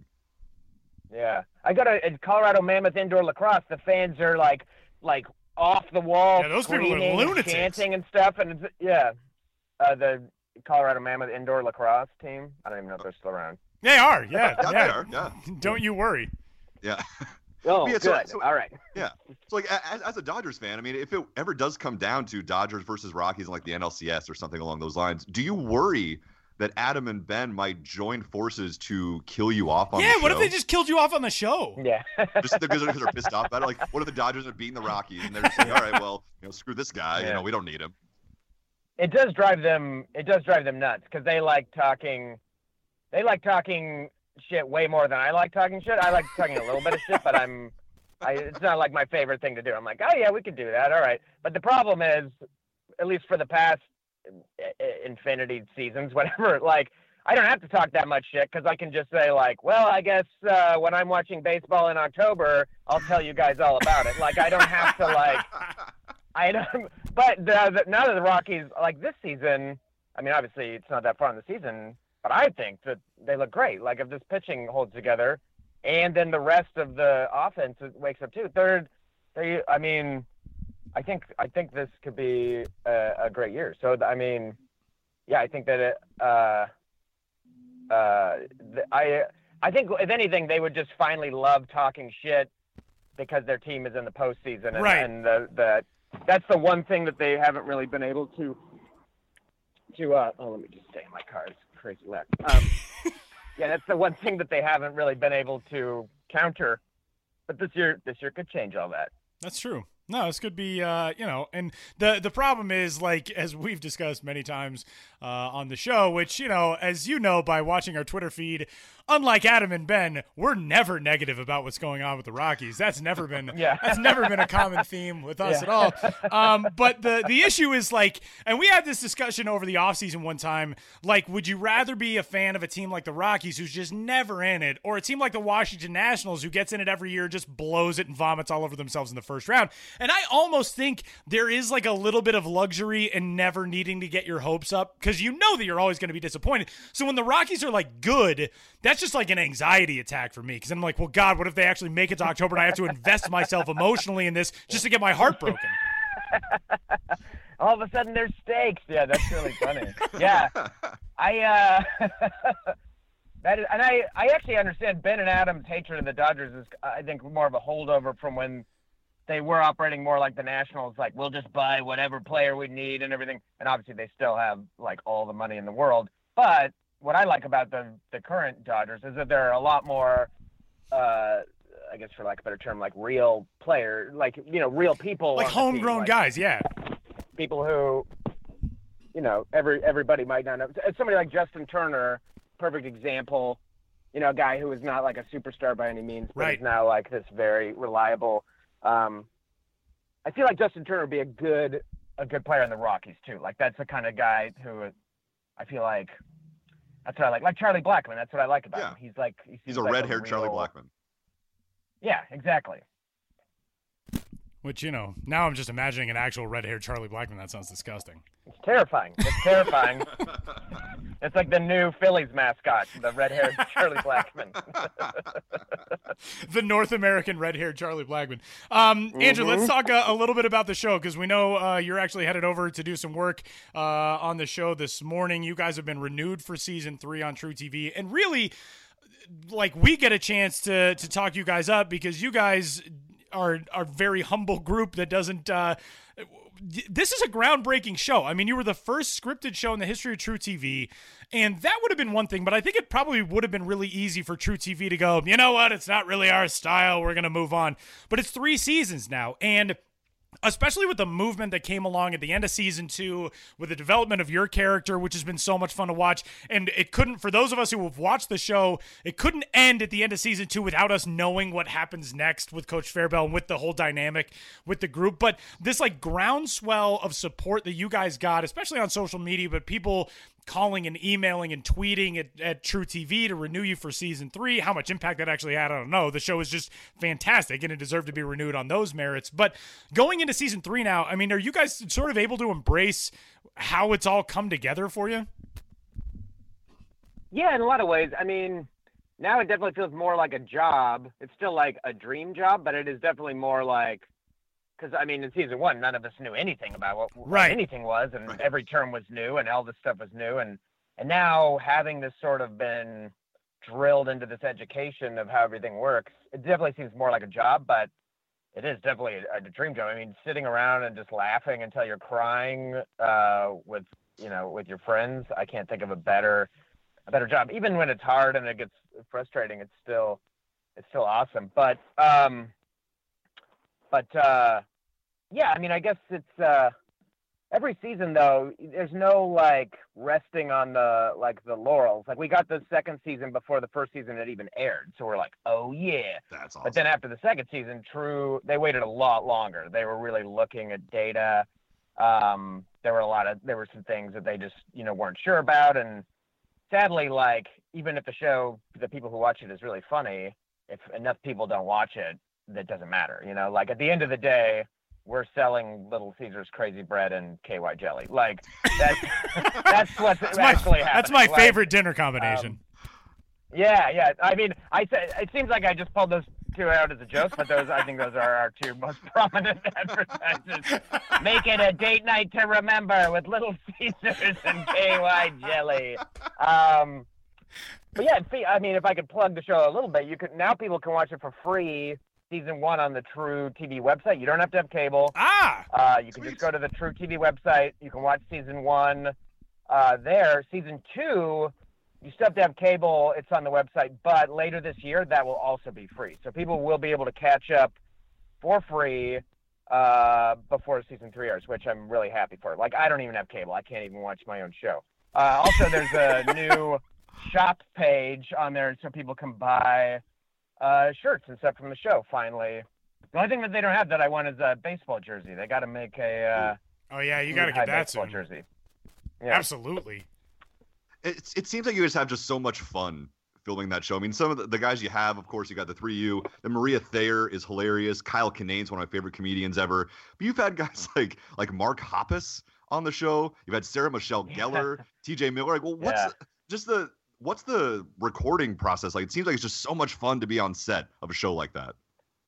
Yeah, I got a in Colorado Mammoth indoor lacrosse. The fans are like, like off the wall, Yeah, those people are screaming, lunatics. chanting and stuff. And it's, yeah, uh, the Colorado Mammoth indoor lacrosse team. I don't even know if they're still around. They are. Yeah. Yeah, yeah. they are. Yeah, Don't you worry. yeah. Oh, Yeah, good. so- so- All right. Yeah. So, like, as, as a Dodgers fan, I mean, if it ever does come down to Dodgers versus Rockies in like the N L C S or something along those lines, do you worry that Adam and Ben might join forces to kill you off on Yeah. the What if show? they just killed you off on the show? Yeah. just because they're, they're pissed off about it? Like, what if the Dodgers are beating the Rockies and they're just like, all right, well, you know, screw this guy. You Yeah. know, we don't need him. It does drive them. It does drive them nuts because they like talking. They like talking shit way more than I like talking shit. I like talking a little bit of shit, but I'm. I, it's not like my favorite thing to do. I'm like, oh yeah, we could do that. All right. But the problem is, at least for the past uh, infinity seasons, whatever, like I don't have to talk that much shit because I can just say like, well, I guess uh, when I'm watching baseball in October, I'll tell you guys all about it. Like I don't have to like, I don't. But the, the, now that the Rockies like this season, I mean, obviously it's not that far in the season, but I think that they look great. Like if this pitching holds together. And then the rest of the offense wakes up too. Third, they, I mean, I think I think this could be a, a great year. So I mean, yeah, I think that it. Uh, uh, th- I I think if anything, they would just finally love talking shit because their team is in the postseason, and, Right. and the, the that's the one thing that they haven't really been able to. To uh, oh, let me just stay in my car. It's crazy loud. Um, Yeah, that's the one thing that they haven't really been able to counter. But this year, this year could change all that. That's true. No, this could be, uh, you know, and the the problem is, like, as we've discussed many times uh, on the show, which, you know, as you know by watching our Twitter feed, unlike Adam and Ben, we're never negative about what's going on with the Rockies. That's never been, Yeah. that's never been a common theme with us Yeah. at all. Um, but the the issue is like, and we had this discussion over the offseason one time, like, would you rather be a fan of a team like the Rockies who's just never in it, or a team like the Washington Nationals who gets in it every year, just blows it and vomits all over themselves in the first round? And I almost think there is like a little bit of luxury in never needing to get your hopes up because you know that you're always going to be disappointed. So when the Rockies are like good, that's just like an anxiety attack for me because I'm like, well, God, what if they actually make it to October and I have to invest myself emotionally in this just to get my heart broken? All of a sudden, there's stakes. Yeah, that's really funny. Yeah, I uh, that is, and I I actually understand Ben and Adam's hatred of the Dodgers is I think more of a holdover from when they were operating more like the Nationals, like we'll just buy whatever player we need and everything. And obviously, they still have like all the money in the world. But what I like about the the current Dodgers is that there are a lot more, uh, I guess for lack of a better term, like real player, like you know, real people, Like on the team, homegrown like guys, yeah. people who, you know, every everybody might not know. Somebody like Justin Turner, perfect example. You know, a guy who is not like a superstar by any means, but Right. is now like this very reliable. Um, I feel like Justin Turner would be a good a good player in the Rockies too. Like that's the kind of guy who I feel like that's what I like. Like Charlie Blackmon, that's what I like about Yeah. him. He's like he He's a seems like red-haired real... Charlie Blackmon. Yeah, exactly. Which, you know, now I'm just imagining an actual red-haired Charlie Blackmon. That sounds disgusting. It's terrifying. It's terrifying. It's like the new Phillies mascot, the red-haired Charlie Blackmon. The North American red-haired Charlie Blackmon. Um, mm-hmm. Andrew, let's talk a, a little bit about the show, because we know uh, you're actually headed over to do some work uh, on the show this morning. You guys have been renewed for season three on True T V, and really, like, we get a chance to to talk you guys up because you guys are are very humble group that doesn't. Uh, this is a groundbreaking show. I mean, you were the first scripted show in the history of True T V, and that would have been one thing, but I think it probably would have been really easy for True T V to go, you know what, it's not really our style, we're going to move on. But it's three seasons now, and especially with the movement that came along at the end of season two, with the development of your character, which has been so much fun to watch. And it couldn't, for those of us who have watched the show, it couldn't end at the end of season two without us knowing what happens next with Coach Fairbell and with the whole dynamic with the group. But this like groundswell of support that you guys got, especially on social media, but people calling and emailing and tweeting at, at True T V to renew you for season three. How much impact that actually had, I don't know. The show is just fantastic, and it deserved to be renewed on those merits. But going into season three now, I mean, are you guys sort of able to embrace how it's all come together for you? Yeah, in a lot of ways. I mean, now it definitely feels more like a job. It's still like a dream job, but it is definitely more like, because, I mean, in season one, none of us knew anything about what, what right. anything was, and right. every term was new, and all this stuff was new. And, and now having this sort of been drilled into this education of how everything works, it definitely seems more like a job, but it is definitely a, a dream job. I mean, sitting around and just laughing until you're crying uh, with, you know, with your friends, I can't think of a better a better job. Even when it's hard and it gets frustrating, it's still it's still awesome. But um, but uh, yeah, I mean, I guess it's uh, every season though. There's no like resting on the like the laurels. Like we got the second season before the first season had even aired, so we're like, oh yeah. That's awesome. But then after the second season, True, they waited a lot longer. They were really looking at data. Um, there were a lot of there were some things that they just you know weren't sure about, and sadly, like even if the show, the people who watch it is really funny, if enough people don't watch it, that doesn't matter. You know, like at the end of the day, we're selling Little Caesars Crazy Bread and K Y jelly. Like that's that's what's that's actually my, happening. That's my like, favorite dinner combination. Um, yeah, yeah. I mean, I said it seems like I just pulled those two out as a joke, but those I think those are our two most prominent advertisers. Make it a date night to remember with Little Caesars and K Y jelly. Um, but yeah, I mean, if I could plug the show a little bit, you could now people can watch it for free. Season one on the True T V website. You don't have to have cable. Ah, uh, you can sweet. just go to the True T V website. You can watch season one uh, there. Season two, you still have to have cable. It's on the website, but later this year that will also be free. So people will be able to catch up for free uh, before season three airs, which I'm really happy for. Like I don't even have cable. I can't even watch my own show. Uh, also, there's a new shop page on there so people can buy Uh, shirts and stuff from the show. Finally, the only thing that they don't have that I want is a baseball jersey. They got to make a. Uh, oh yeah, you got to get that baseball soon. jersey. Yeah. Absolutely. It, it seems like you guys have just so much fun filming that show. I mean, some of the, the guys you have, of course, you got the three of you. Then Maria Thayer is hilarious. Kyle Kinane's one of my favorite comedians ever. But you've had guys like like Mark Hoppus on the show. You've had Sarah Michelle Gellar, Yeah. T J Miller. Like, well, what's Yeah. just the what's the recording process like? It seems like it's just so much fun to be on set of a show like that.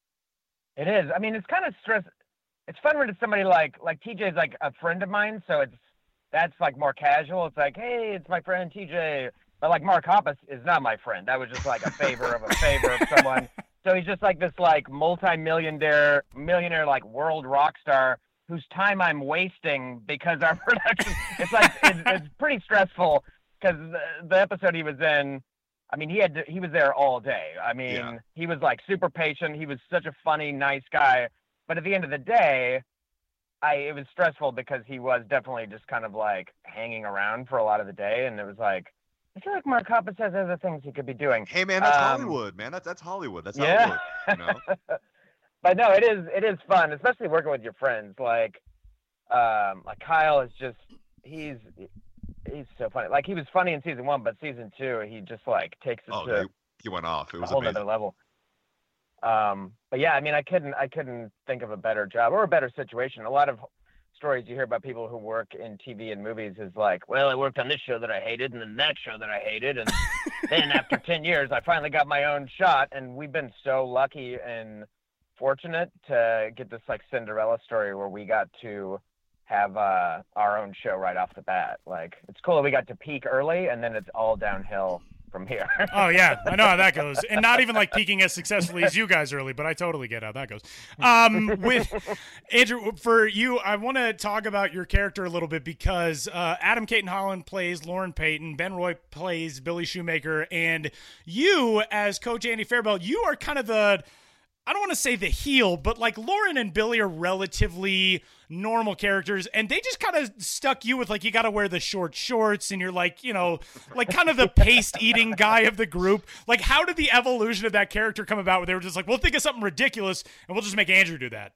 It is. I mean, it's kind of stress. It's fun when it's somebody like like T J's like a friend of mine, so it's that's like more casual. It's like, hey, it's my friend T J. But like Mark Hoppus is not my friend. That was just like a favor of a favor of someone. So he's just like this like multi-millionaire, millionaire like world rock star whose time I'm wasting because our production. It's like it's, it's pretty stressful because the, the episode he was in. I mean, he had to, he was there all day. I mean, Yeah. he was like super patient. He was such a funny, nice guy. But at the end of the day, I it was stressful because he was definitely just kind of like hanging around for a lot of the day, and it was like. I feel like Mark Hoppus has other things he could be doing. Hey man, that's Um, Hollywood, man. That's that's Hollywood. That's how yeah. it works, you know? but no, it is it is fun, especially working with your friends. Like, um, like Kyle is just he's he's so funny. Like he was funny in season one, but season two he just like takes it Oh, to no, he went off. It a was whole amazing. other level. Um, but yeah, I mean, I couldn't I couldn't think of a better job or a better situation. A lot of stories you hear about people who work in T V and movies is like, well, I worked on this show that I hated and then that show that I hated, and then after ten years I finally got my own shot. And we've been so lucky and fortunate to get this like Cinderella story where we got to have uh our own show right off the bat. Like, it's cool that we got to peak early and then it's all downhill from here. Oh yeah, I know how that goes, and not even like peaking as successfully as you guys early, but I totally get how that goes. Um, with Andrew, for you, I want to talk about your character a little bit because uh, Adam Caton Holland plays Lauren Payton, Ben Roy plays Billy Shoemaker, and you as Coach Andy Faribault, you are kind of the, I don't want to say the heel, but like Lauren and Billy are relatively normal characters, and they just kind of stuck you with like, you got to wear the short shorts, and you're like, you know, like kind of the paste eating guy of the group. Like, how did the evolution of that character come about where they were just like, we'll think of something ridiculous and we'll just make Andrew do that?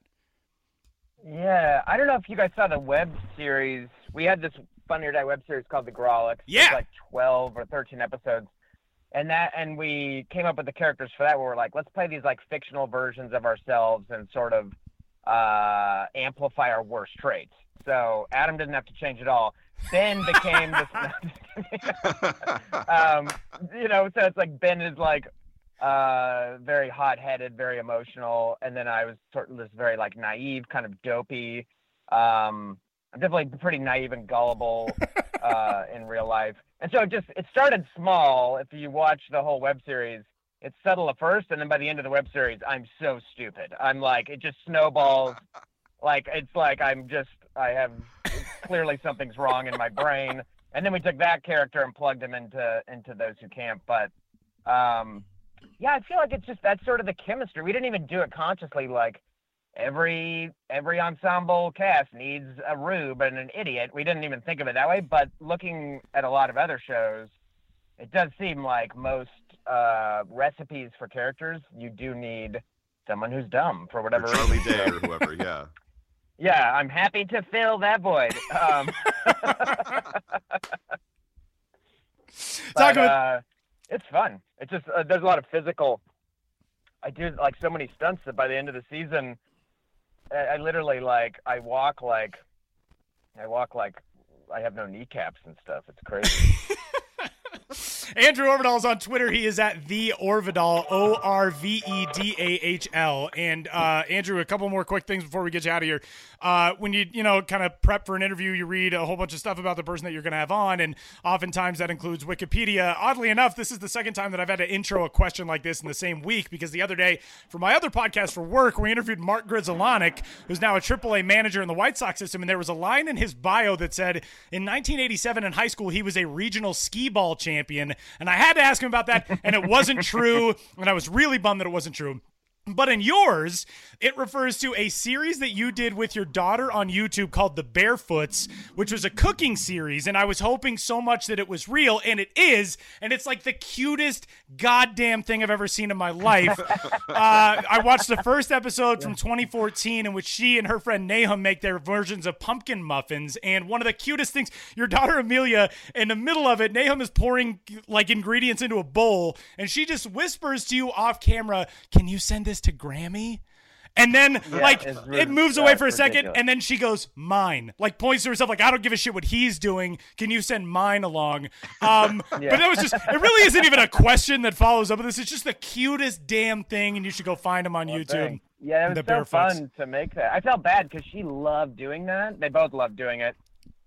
Yeah, I don't know if you guys saw the web series. We had this Funny or Die web series called The Grawlix. Yeah. It was like twelve or thirteen episodes. And that, and we came up with the characters for that where we're like, let's play these like fictional versions of ourselves and sort of uh, amplify our worst traits. So Adam didn't have to change at all. Ben became this, um, you know, so it's like Ben is like uh, very hot-headed, very emotional. And then I was sort of this very like naive, kind of dopey. Um, I'm definitely pretty naive and gullible uh, in real life. And so it just, it started small. If you watch the whole web series, it's subtle at first, and then by the end of the web series, I'm so stupid. I'm like, it just snowballs. Like, it's like I'm just, I have, clearly something's wrong in my brain. And then we took that character and plugged him into, into Those Who Camp. But, um, yeah, I feel like it's just, that's sort of the chemistry. We didn't even do it consciously. Like, every every ensemble cast needs a rube and an idiot. We didn't even think of it that way, but looking at a lot of other shows, it does seem like most uh, recipes for characters, you do need someone who's dumb for whatever or Charlie reason. Day or whoever, yeah. Yeah, I'm happy to fill that void. Um, but, uh, it's fun. It's just, uh, there's a lot of physical, I do like so many stunts that by the end of the season, I, I literally like, I walk like, I walk like I have no kneecaps and stuff. It's crazy. Andrew Orvidal is on Twitter. He is at the Orvidal, O R V E D A H L. And uh, Andrew, a couple more quick things before we get you out of here. Uh, when you, you know, kind of prep for an interview, you read a whole bunch of stuff about the person that you're going to have on, and oftentimes that includes Wikipedia. Oddly enough, this is the second time that I've had to intro a question like this in the same week, because the other day, for my other podcast for work, we interviewed Mark Grizzolonic, who's now a triple A manager in the White Sox system, and there was a line in his bio that said, in nineteen eighty-seven in high school, he was a regional skee ball champion. And I had to ask him about that, and it wasn't true, and I was really bummed that it wasn't true. But in yours, it refers to a series that you did with your daughter on YouTube called The Barefoots, which was a cooking series, and I was hoping so much that it was real, and it is, and it's like the cutest goddamn thing I've ever seen in my life. uh, I watched the first episode from twenty fourteen in which she and her friend Nahum make their versions of pumpkin muffins, and one of the cutest things, your daughter Amelia, in the middle of it, Nahum is pouring like ingredients into a bowl, and she just whispers to you off camera, "Can you send this to Grammy?" And then Yeah, like it's it really- moves away that's for a second, ridiculous. and then she goes, "Mine," like points to herself like, "I don't give a shit what he's doing. Can you send mine along?" Um, Yeah. But that was just, it really isn't even a question that follows up with this. It's just the cutest damn thing, and you should go find him on Well, YouTube. thanks. Yeah, it The was so Barefoots. fun to make that. I felt bad because she loved doing that. They both loved doing it.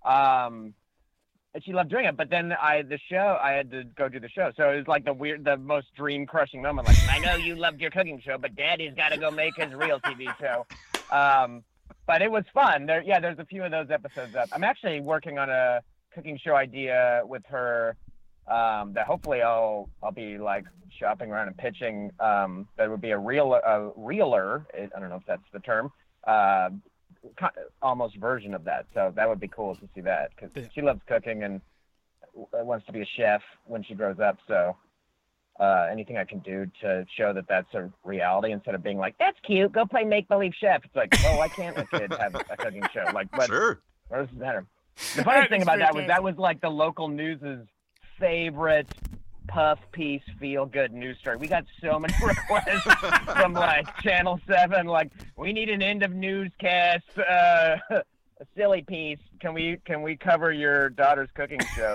Um, and she loved doing it. But then I, the show, I had to go do the show. So it was like the weird, the most dream crushing moment. Like, I know you loved your cooking show, but Daddy's got to go make his real T V show. Um, but it was fun. There, yeah, there's a few of those episodes up. I'm actually working on a cooking show idea with her. Um, that hopefully I'll I'll be like shopping around and pitching. Um, that would be a real a reeler. I don't know if that's the term. Uh, ki- almost version of that. So that would be cool to see that because Yeah. she loves cooking and w- wants to be a chef when she grows up. So uh, anything I can do to show that that's a reality instead of being like, that's cute, go play make-believe chef. It's like, oh, why can't a kid have a cooking show? Like, what, Sure. what does it matter? The funny thing about that was that was like the local news's favorite puff piece feel good news story. We got so many requests from like Channel seven, like, we need an end of newscast, uh, a silly piece. Can we can we cover your daughter's cooking show?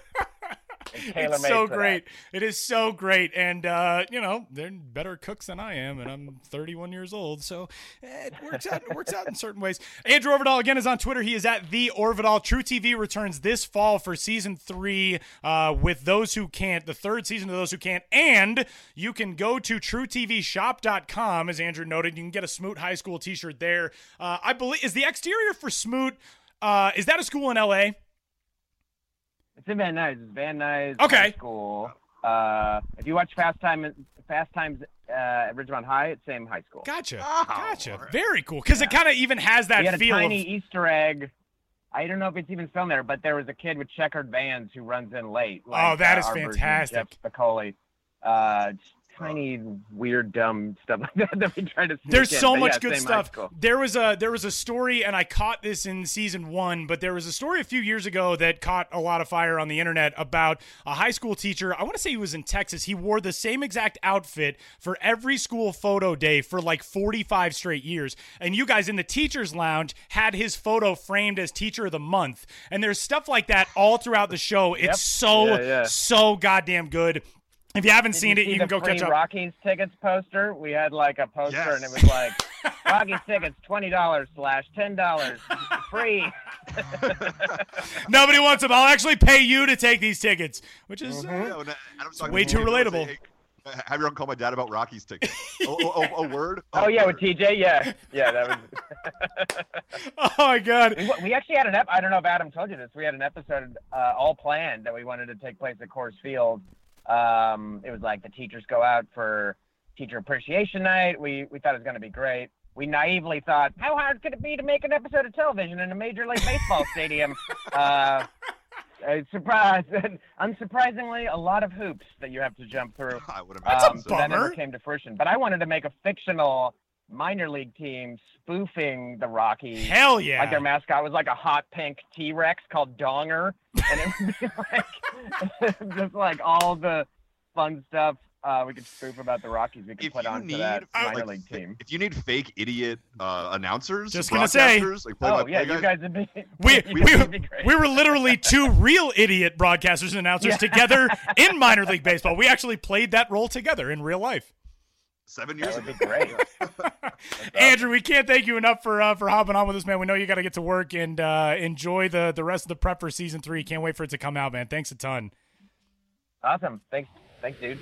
It's so great. That. It is so great. And, uh, you know, they're better cooks than I am, and I'm thirty-one years old. So it works out, it works out in certain ways. Andrew Orvedahl, again, is on Twitter. He is at The Orvedahl. True T V returns this fall for season three uh, with Those Who Can't, the third season of Those Who Can't. And you can go to true t v shop dot com, as Andrew noted. You can get a Smoot High School t-shirt there. Uh, I believe, is the exterior for Smoot, uh, is that a school in L A? It's in Van Nuys. It's Van Nuys okay. High School. Uh, if you watch Fast Time, Fast Times uh, at Ridgemont High, it's same high school. Gotcha. Oh, gotcha. right. Very cool. Because yeah. it kind of even has that we had feel a tiny of... Easter egg. I don't know if it's even filmed there, but there was a kid with checkered Vans who runs in late. Like, oh, that uh, is fantastic. Jeff Spicoli. Uh, tiny, weird, dumb stuff like that that we tried to sneak There's in. so But much yeah, good stuff. There was a there was a story, and I caught this in season one, but there was a story a few years ago that caught a lot of fire on the internet about a high school teacher. I want to say he was in Texas. He wore the same exact outfit for every school photo day for like forty-five straight years. And you guys in the teacher's lounge had his photo framed as Teacher of the Month. And there's stuff like that all throughout the show. It's yep. so, yeah, yeah. so goddamn good. If you haven't Did seen you it, you see can the go catch up. Rockies tickets poster. We had like a poster, yes. and it was like Rockies tickets twenty dollars slash ten dollars free. Nobody wants them. I'll actually pay you to take these tickets, which is mm-hmm. uh, it's way too relatable. Say, hey, have your uncle call my dad about Rockies tickets. oh, oh, oh, a word? Oh, oh yeah, word. with T J. Yeah, yeah, that was. Oh my God. We, we actually had an ep- I don't know if Adam told you this. We had an episode uh, all planned that we wanted to take place at Coors Field. Um, it was like the teachers go out for teacher appreciation night. We we thought it was going to be great. We naively thought, how hard could it be to make an episode of television in a Major League Baseball stadium? Uh, surprised, unsurprisingly, a lot of hoops that you have to jump through. I would That's um, a so that never bummer. came to fruition. But I wanted to make a fictional minor league team spoofing the Rockies. Hell yeah. Like their mascot was like a hot pink T-Rex called Donger. And it would be like, just like all the fun stuff uh, we could spoof about the Rockies we could if put you onto need, that minor like, league team. If you need fake idiot uh, announcers, Just gonna say. like Oh, yeah, you guys would be, We, you we, guys would be great. we were literally two real idiot broadcasters and announcers Yeah. together in minor league baseball. We actually played that role together in real life. Seven years That would ago. be great. Andrew, we can't thank you enough for uh, for hopping on with us, man. We know you got to get to work and uh, enjoy the, the rest of the prep for season three. Can't wait for it to come out, man. Thanks a ton. Awesome. Thanks, thanks, dude.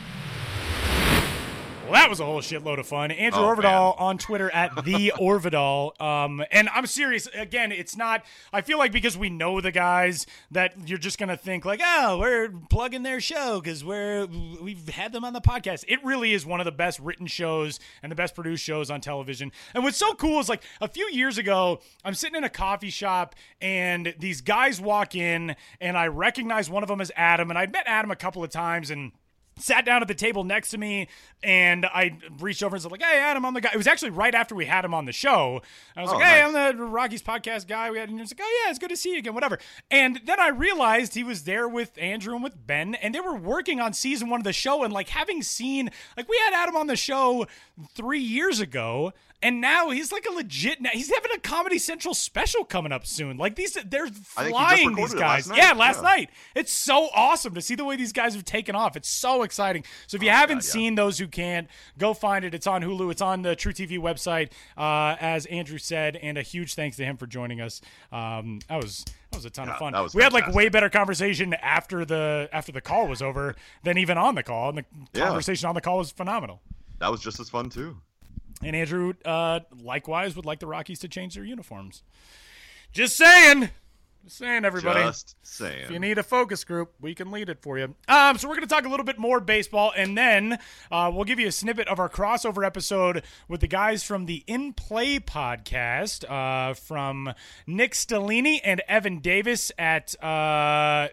Well, that was a whole shitload of fun. Andrew Oh, Orvedahl man. on Twitter at the Orvedahl. Um, and I'm serious. Again, it's not. I feel like because we know the guys that you're just gonna think like, oh, we're plugging their show because we're we've had them on the podcast. It really is one of the best written shows and the best produced shows on television. And what's so cool is like a few years ago, I'm sitting in a coffee shop and these guys walk in, and I recognize one of them as Adam, and I'd met Adam a couple of times and sat down at the table next to me, and I reached over and said, like, hey, Adam, I'm the guy. It was actually right after we had him on the show. I was Oh, like, hey, nice. I'm the Rockies podcast guy. We had, and he was like, oh, yeah, it's good to see you again, whatever. And then I realized he was there with Andrew and with Ben, and they were working on season one of the show, and, like, having seen, like, we had Adam on the show three years ago, and now he's like a legit. He's having a Comedy Central special coming up soon. Like these, they're I think he just flying these recorded it guys. last night. Yeah, last Yeah. night. It's so awesome to see the way these guys have taken off. It's so exciting. So if you haven't God, yeah. seen Those Who Can't, go find it. It's on Hulu. It's on the True T V website, uh, as Andrew said. And a huge thanks to him for joining us. Um, that was that was a ton Yeah, of fun. that was we had like fantastic. way better conversation after the after the call was over than even on the call. And the Yeah. conversation on the call was phenomenal. That was just as fun too. And Andrew, uh, likewise, would like the Rockies to change their uniforms. Just saying. Just saying, everybody. Just saying. If you need a focus group, we can lead it for you. Um, so we're going to talk a little bit more baseball, and then uh, we'll give you a snippet of our crossover episode with the guys from the In Play podcast, uh, from Nick Stellini and Evan Davis at uh,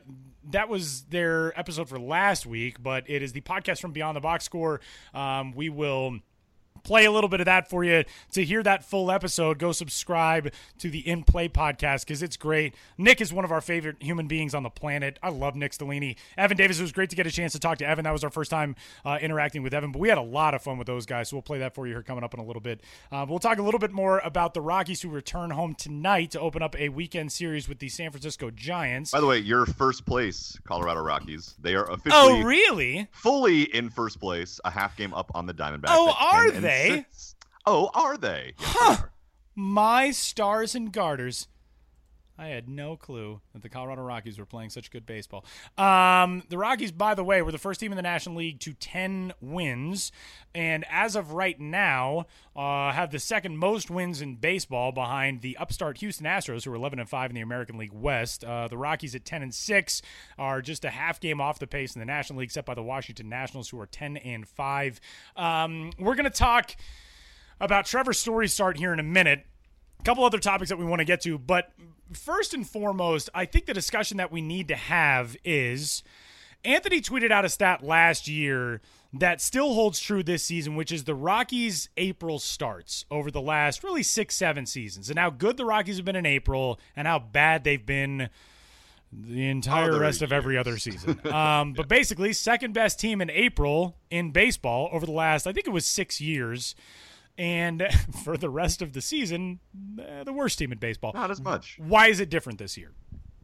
that was their episode for last week, but it is the podcast from Beyond the Box Score. Um, we will play a little bit of that for you. To hear that full episode, go subscribe to the In Play podcast because it's great. Nick is one of our favorite human beings on the planet. I love Nick Stellini. Evan Davis, it was great to get a chance to talk to Evan. That was our first time uh, interacting with Evan, but we had a lot of fun with those guys, so we'll play that for you here coming up in a little bit. Uh, we'll talk a little bit more about the Rockies, who return home tonight to open up a weekend series with the San Francisco Giants. By the way, your first place, Colorado Rockies. They are officially oh, really? fully in first place, a half game up on the Diamondbacks. Oh, are they? Six. Oh, are they? Yes, huh. they are. My stars and garters. I had no clue that the Colorado Rockies were playing such good baseball. Um, the Rockies, by the way, were the first team in the National League to ten wins, and as of right now, uh, have the second most wins in baseball behind the upstart Houston Astros, who are eleven and five in the American League West. Uh, the Rockies at ten and six are just a half game off the pace in the National League, set by the Washington Nationals, who are ten and five. Um, we're going to talk about Trevor Story's start here in a minute. A couple other topics that we want to get to, but first and foremost, I think the discussion that we need to have is Anthony tweeted out a stat last year that still holds true this season, which is the Rockies' April starts over the last really six, seven seasons, and how good the Rockies have been in April and how bad they've been the entire Other rest of years. every other season. Um, but basically, second best team in April in baseball over the last, I think it was six years. And for the rest of the season, eh, the worst team in baseball. Not as much. Why is it different this year?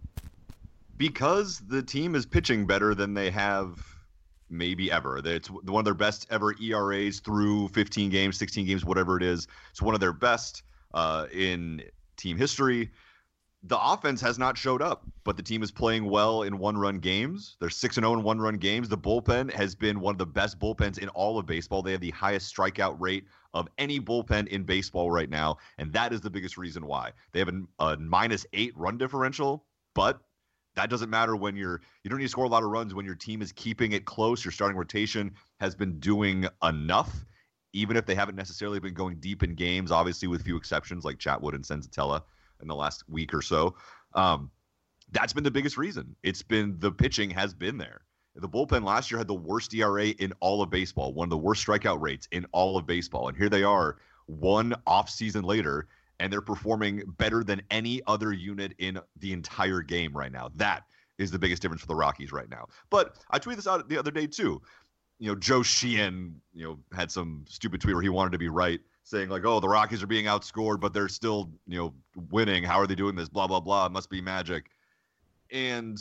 Because the team is pitching better than they have maybe ever. It's one of their best ever E R As through fifteen games, sixteen games, whatever it is. It's one of their best uh, in team history. The offense has not showed up, but the team is playing well in one-run games. They're six and oh in one-run games. The bullpen has been one of the best bullpens in all of baseball. They have the highest strikeout rate of any bullpen in baseball right now, and that is the biggest reason why. They have a, a minus eight run differential, but that doesn't matter when you're – you don't need to score a lot of runs when your team is keeping it close. Your starting rotation has been doing enough, even if they haven't necessarily been going deep in games, obviously with few exceptions like Chatwood and Senzatella in the last week or so. Um, that's been the biggest reason. It's been the pitching has been there. The bullpen last year had the worst E R A in all of baseball, one of the worst strikeout rates in all of baseball. And here they are one off season later, and they're performing better than any other unit in the entire game right now. That is the biggest difference for the Rockies right now. But I tweeted this out the other day too. You know, Joe Sheehan, you know, had some stupid tweet where he wanted to be right, saying like, oh, the Rockies are being outscored, but they're still, you know, winning. How are they doing this? Blah, blah, blah. It must be magic. And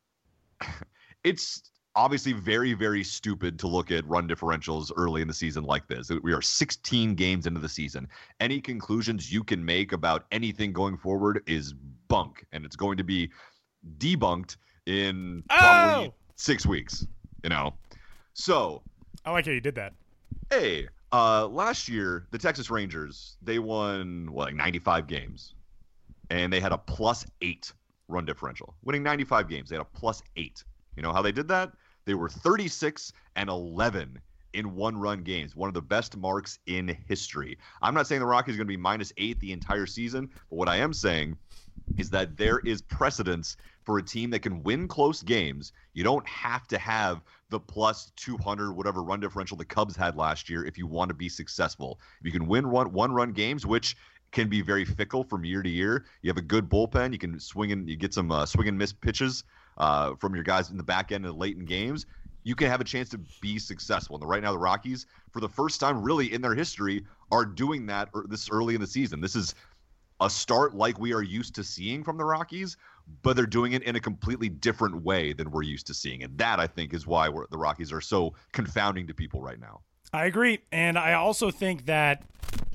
it's obviously very, very stupid to look at run differentials early in the season like this. We are sixteen games into the season. Any conclusions you can make about anything going forward is bunk, and it's going to be debunked in probably Oh! six weeks, you know? So I like how you did that. Hey, uh, last year, the Texas Rangers, they won, what, like ninety-five games. And they had a plus eight run differential. Winning ninety-five games, they had a plus eight. You know how they did that? They were thirty-six and eleven in one-run games. One of the best marks in history. I'm not saying the Rockies are going to be minus eight the entire season, but what I am saying is that there is precedence for a team that can win close games. You don't have to have the plus two hundred, whatever run differential the Cubs had last year if you want to be successful. If you can win one, one-run games, which can be very fickle from year to year. You have a good bullpen. You can swing and you get some uh, swing and miss pitches uh, from your guys in the back end and late in games. You can have a chance to be successful. And right now, the Rockies, for the first time really in their history, are doing that this early in the season. This is a start like we are used to seeing from the Rockies, but they're doing it in a completely different way than we're used to seeing. And that, I think, is why we're, the Rockies are so confounding to people right now. I agree. And I also think that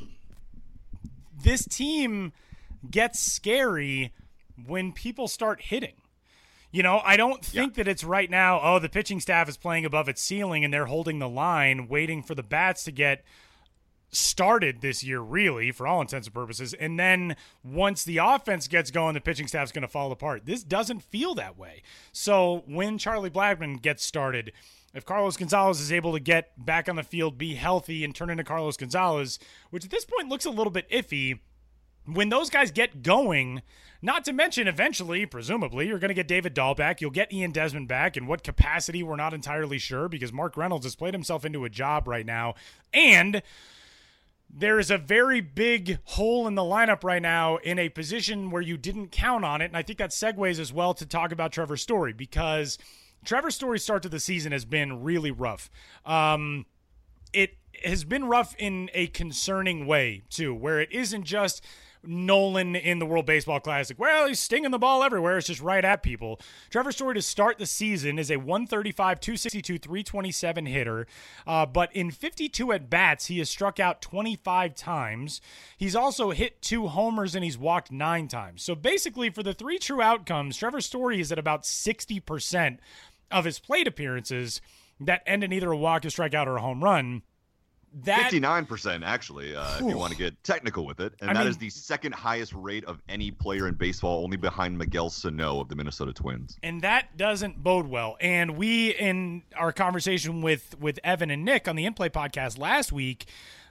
this team gets scary when people start hitting. You know, I don't think yeah. that it's right now, oh, the pitching staff is playing above its ceiling and they're holding the line, waiting for the bats to get started this year, really, for all intents and purposes. And then once the offense gets going, the pitching staff's going to fall apart. This doesn't feel that way. So when Charlie Blackmon gets started, if Carlos Gonzalez is able to get back on the field, be healthy, and turn into Carlos Gonzalez, which at this point looks a little bit iffy, when those guys get going, not to mention eventually, presumably, you're going to get David Dahl back. You'll get Ian Desmond back. In what capacity, we're not entirely sure because Mark Reynolds has played himself into a job right now. And there is a very big hole in the lineup right now in a position where you didn't count on it. And I think that segues as well to talk about Trevor Story, because Trevor Story's start to the season has been really rough. Um, it has been rough in a concerning way, too, where it isn't just Nolan in the World Baseball Classic. Well, he's stinging the ball everywhere. It's just right at people. Trevor Story to start the season is a one thirty-five, two sixty-two, three twenty-seven hitter. Uh, but in fifty-two at-bats, he has struck out twenty-five times. He's also hit two homers and he's walked nine times. So basically, for the three true outcomes, Trevor Story is at about sixty percent of his plate appearances that end in either a walk, a strikeout, or a home run. That, fifty-nine percent, actually, uh, if you want to get technical with it. And I that mean, is the second highest rate of any player in baseball, only behind Miguel Sano of the Minnesota Twins. And that doesn't bode well. And we, in our conversation with, with Evan and Nick on the In Play podcast last week,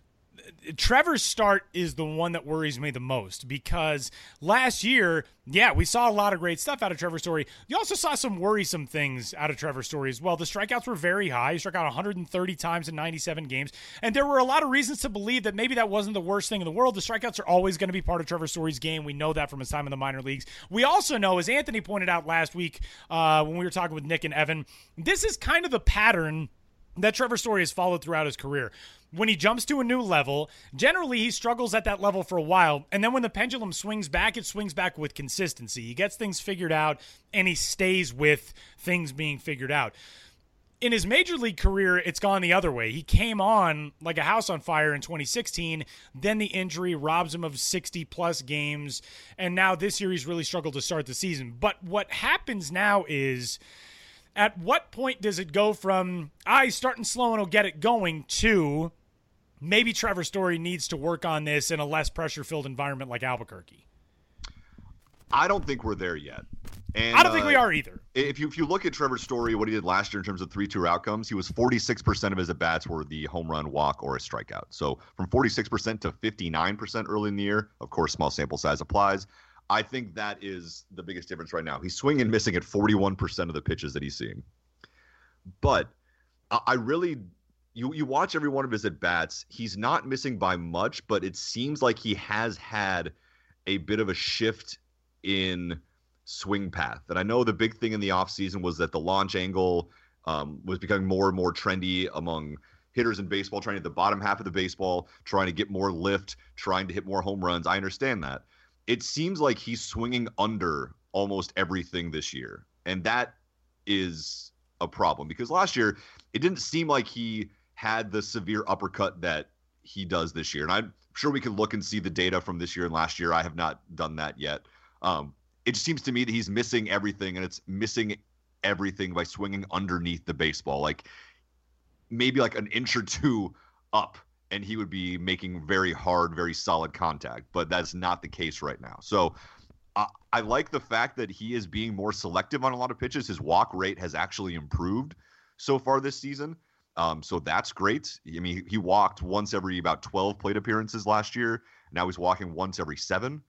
Trevor's start is the one that worries me the most, because last year, yeah, we saw a lot of great stuff out of Trevor Story. You also saw some worrisome things out of Trevor Story as well. The strikeouts were very high. He struck out one hundred thirty times in ninety-seven games, and there were a lot of reasons to believe that maybe that wasn't the worst thing in the world. The strikeouts are always going to be part of Trevor Story's game. We know that from his time in the minor leagues. We also know, as Anthony pointed out last week uh, when we were talking with Nick and Evan, this is kind of the pattern that Trevor Story has followed throughout his career. When he jumps to a new level, generally he struggles at that level for a while, and then when the pendulum swings back, it swings back with consistency. He gets things figured out, and he stays with things being figured out. In his major league career, it's gone the other way. He came on like a house on fire in twenty sixteen, then the injury robs him of sixty-plus games, and now this year he's really struggled to start the season. But what happens now is, at what point does it go from, ah, he's starting slow and he'll get it going, to maybe Trevor Story needs to work on this in a less pressure-filled environment like Albuquerque? I don't think we're there yet. And, I don't think uh, we are either. If you if you look at Trevor Story, what he did last year in terms of three two outcomes, he was forty-six percent of his at-bats were the home run, walk, or a strikeout. So from forty-six percent to fifty-nine percent early in the year, of course, small sample size applies. I think that is the biggest difference right now. He's swinging and missing at forty-one percent of the pitches that he's seeing. But I really, you you watch every one of his at-bats, he's not missing by much, but it seems like he has had a bit of a shift in swing path. And I know the big thing in the offseason was that the launch angle um, was becoming more and more trendy among hitters in baseball, trying to hit the bottom half of the baseball, trying to get more lift, trying to hit more home runs. I understand that. It seems like he's swinging under almost everything this year. And that is a problem, because last year it didn't seem like he had the severe uppercut that he does this year. And I'm sure we can look and see the data from this year and last year. I have not done that yet. Um, it just seems to me that he's missing everything, and it's missing everything by swinging underneath the baseball, like maybe like an inch or two up, and he would be making very hard, very solid contact. But that's not the case right now. So uh, I like the fact that he is being more selective on a lot of pitches. His walk rate has actually improved so far this season. Um, so that's great. I mean, he walked once every about twelve plate appearances last year. Now he's walking once every seven.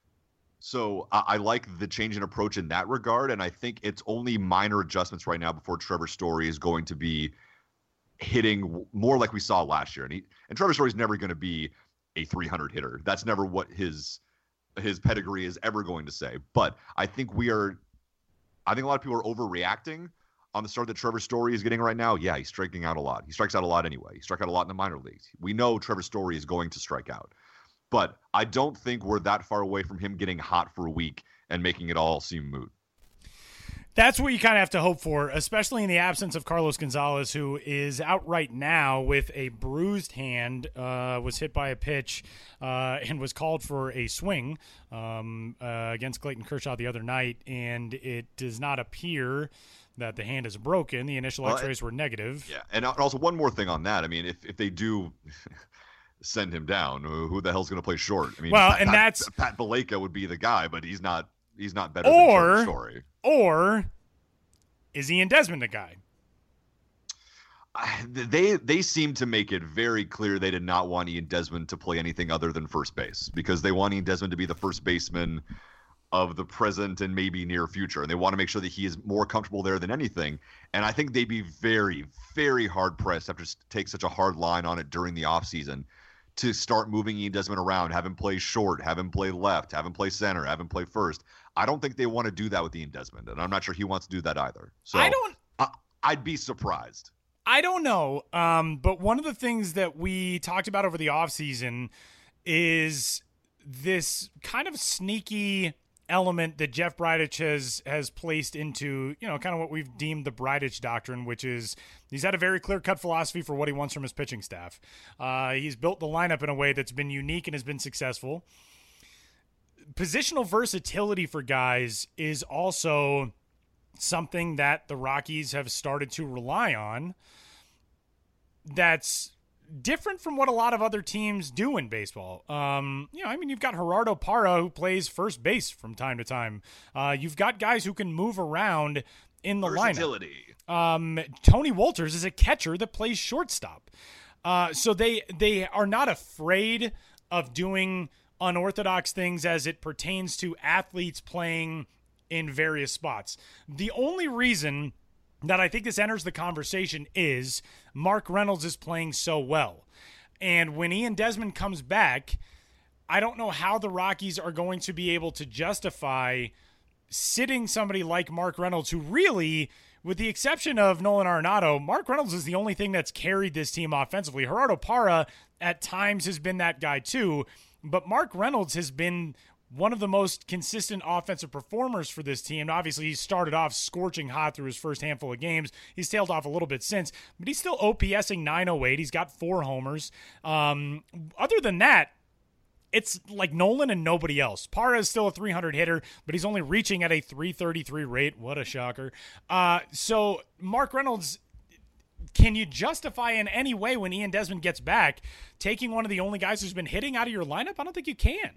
So I, I like the change in approach in that regard. And I think it's only minor adjustments right now before Trevor Story is going to be hitting more like we saw last year. And he, and Trevor Story is never going to be a three hundred hitter. That's never what his his pedigree is ever going to say. But I think we are, I think a lot of people are overreacting on the start that Trevor Story is getting right now. Yeah, he's striking out a lot. He strikes out a lot anyway. He struck out a lot in the minor leagues. We know Trevor Story is going to strike out. But I don't think we're that far away from him getting hot for a week and making it all seem moot. That's what you kind of have to hope for, especially in the absence of Carlos Gonzalez, who is out right now with a bruised hand, uh, was hit by a pitch, uh, and was called for a swing um, uh, against Clayton Kershaw the other night, and it does not appear that the hand is broken. The initial well, x-rays were negative. Yeah, and also one more thing on that. I mean, if, if they do send him down, who the hell's going to play short? I mean, well, Pat, and Pat, that's Pat Baleka would be the guy, but he's not. He's not better or, than Trevor Story. Or is Ian Desmond the guy? they they seem to make it very clear they did not want Ian Desmond to play anything other than first base, because they want Ian Desmond to be the first baseman of the present and maybe near future. And they want to make sure that he is more comfortable there than anything. And I think they'd be very, very hard pressed after take such a hard line on it during the offseason to start moving Ian Desmond around, have him play short, have him play left, have him play center, have him play first. I don't think they want to do that with Ian Desmond, and I'm not sure he wants to do that either. So I don't. I, I'd be surprised. I don't know. Um, but one of the things that we talked about over the offseason is this kind of sneaky element that Jeff Bridich has has placed into, you know, kind of what we've deemed the Bridich doctrine, which is he's had a very clear-cut philosophy for what he wants from his pitching staff. Uh, he's built the lineup in a way that's been unique and has been successful. Positional versatility for guys is also something that the Rockies have started to rely on that's different from what a lot of other teams do in baseball. Um, you know, I mean, you've got Gerardo Parra, who plays first base from time to time. Uh, you've got guys who can move around in the Versatility. lineup. Um, Tony Wolters is a catcher that plays shortstop. Uh, so they they are not afraid of doing unorthodox things as it pertains to athletes playing in various spots. The only reason that I think this enters the conversation is Mark Reynolds is playing so well. And when Ian Desmond comes back, I don't know how the Rockies are going to be able to justify sitting somebody like Mark Reynolds, who really, with the exception of Nolan Arenado, Mark Reynolds is the only thing that's carried this team offensively. Gerardo Parra at times has been that guy too, but Mark Reynolds has been one of the most consistent offensive performers for this team. Obviously, he started off scorching hot through his first handful of games. He's tailed off a little bit since, but he's still OPSing nine oh eight. He's got four homers. Um, other than that, it's like Nolan and nobody else. Parra is still a three hundred hitter, but he's only reaching at a three thirty-three rate. What a shocker. Uh, so Mark Reynolds, can you justify in any way when Ian Desmond gets back taking one of the only guys who's been hitting out of your lineup? I don't think you can.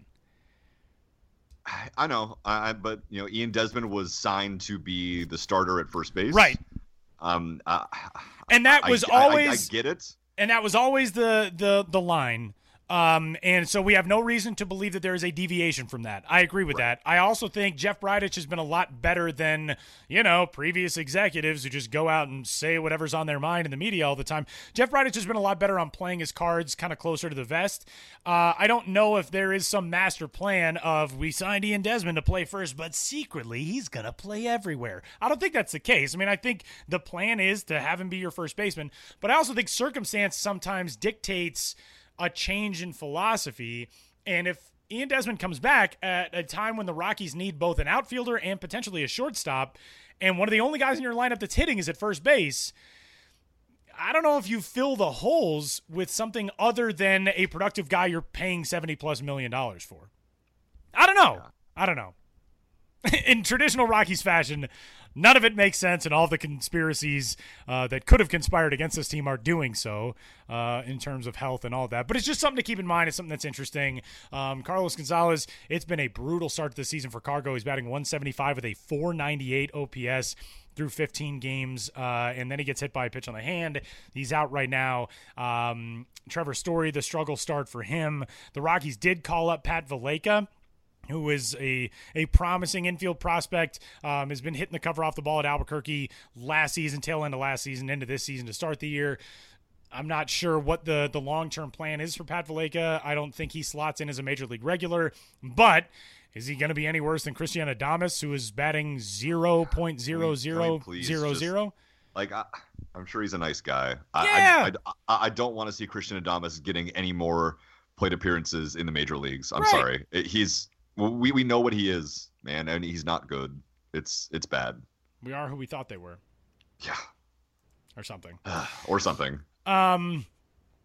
I know, I, but you know, Ian Desmond was signed to be the starter at first base, right? Um, uh, and that was I, always I, I get it, and that was always the the the line. Um, and so we have no reason to believe that there is a deviation from that. I agree with right. that. I also think Jeff Bridich has been a lot better than, you know, previous executives who just go out and say whatever's on their mind in the media all the time. Jeff Bridich has been a lot better on playing his cards kind of closer to the vest. Uh, I don't know if there is some master plan of we signed Ian Desmond to play first, but secretly he's going to play everywhere. I don't think that's the case. I mean, I think the plan is to have him be your first baseman, but I also think circumstance sometimes dictates a change in philosophy. And if Ian Desmond comes back at a time when the Rockies need both an outfielder and potentially a shortstop, and one of the only guys in your lineup that's hitting is at first base, I don't know if you fill the holes with something other than a productive guy you're paying seventy plus million dollars for. I don't know. I don't know. In traditional Rockies fashion, none of it makes sense, and all the conspiracies uh, that could have conspired against this team are doing so uh, in terms of health and all that. But it's just something to keep in mind. It's something that's interesting. Um, Carlos Gonzalez, it's been a brutal start to the season for Cargo. He's batting one seventy-five with a four ninety-eight O P S through fifteen games, uh, and then he gets hit by a pitch on the hand. He's out right now. Um, Trevor Story, the struggle start for him. The Rockies did call up Pat Valaika, who is a, a promising infield prospect, um, has been hitting the cover off the ball at Albuquerque last season, tail end of last season, into this season to start the year. I'm not sure what the, the long-term plan is for Pat Valaika. I don't think he slots in as a major league regular, but is he going to be any worse than Christian Adames, who is batting zero point zero zero zero zero? Like, I, I'm sure he's a nice guy. Yeah. I, I, I, I don't want to see Christian Adames getting any more plate appearances in the major leagues. I'm right. sorry. It, he's we we know what he is, man, and he's not good. It's it's bad. We are who we thought they were. Yeah. Or something. or something. Um,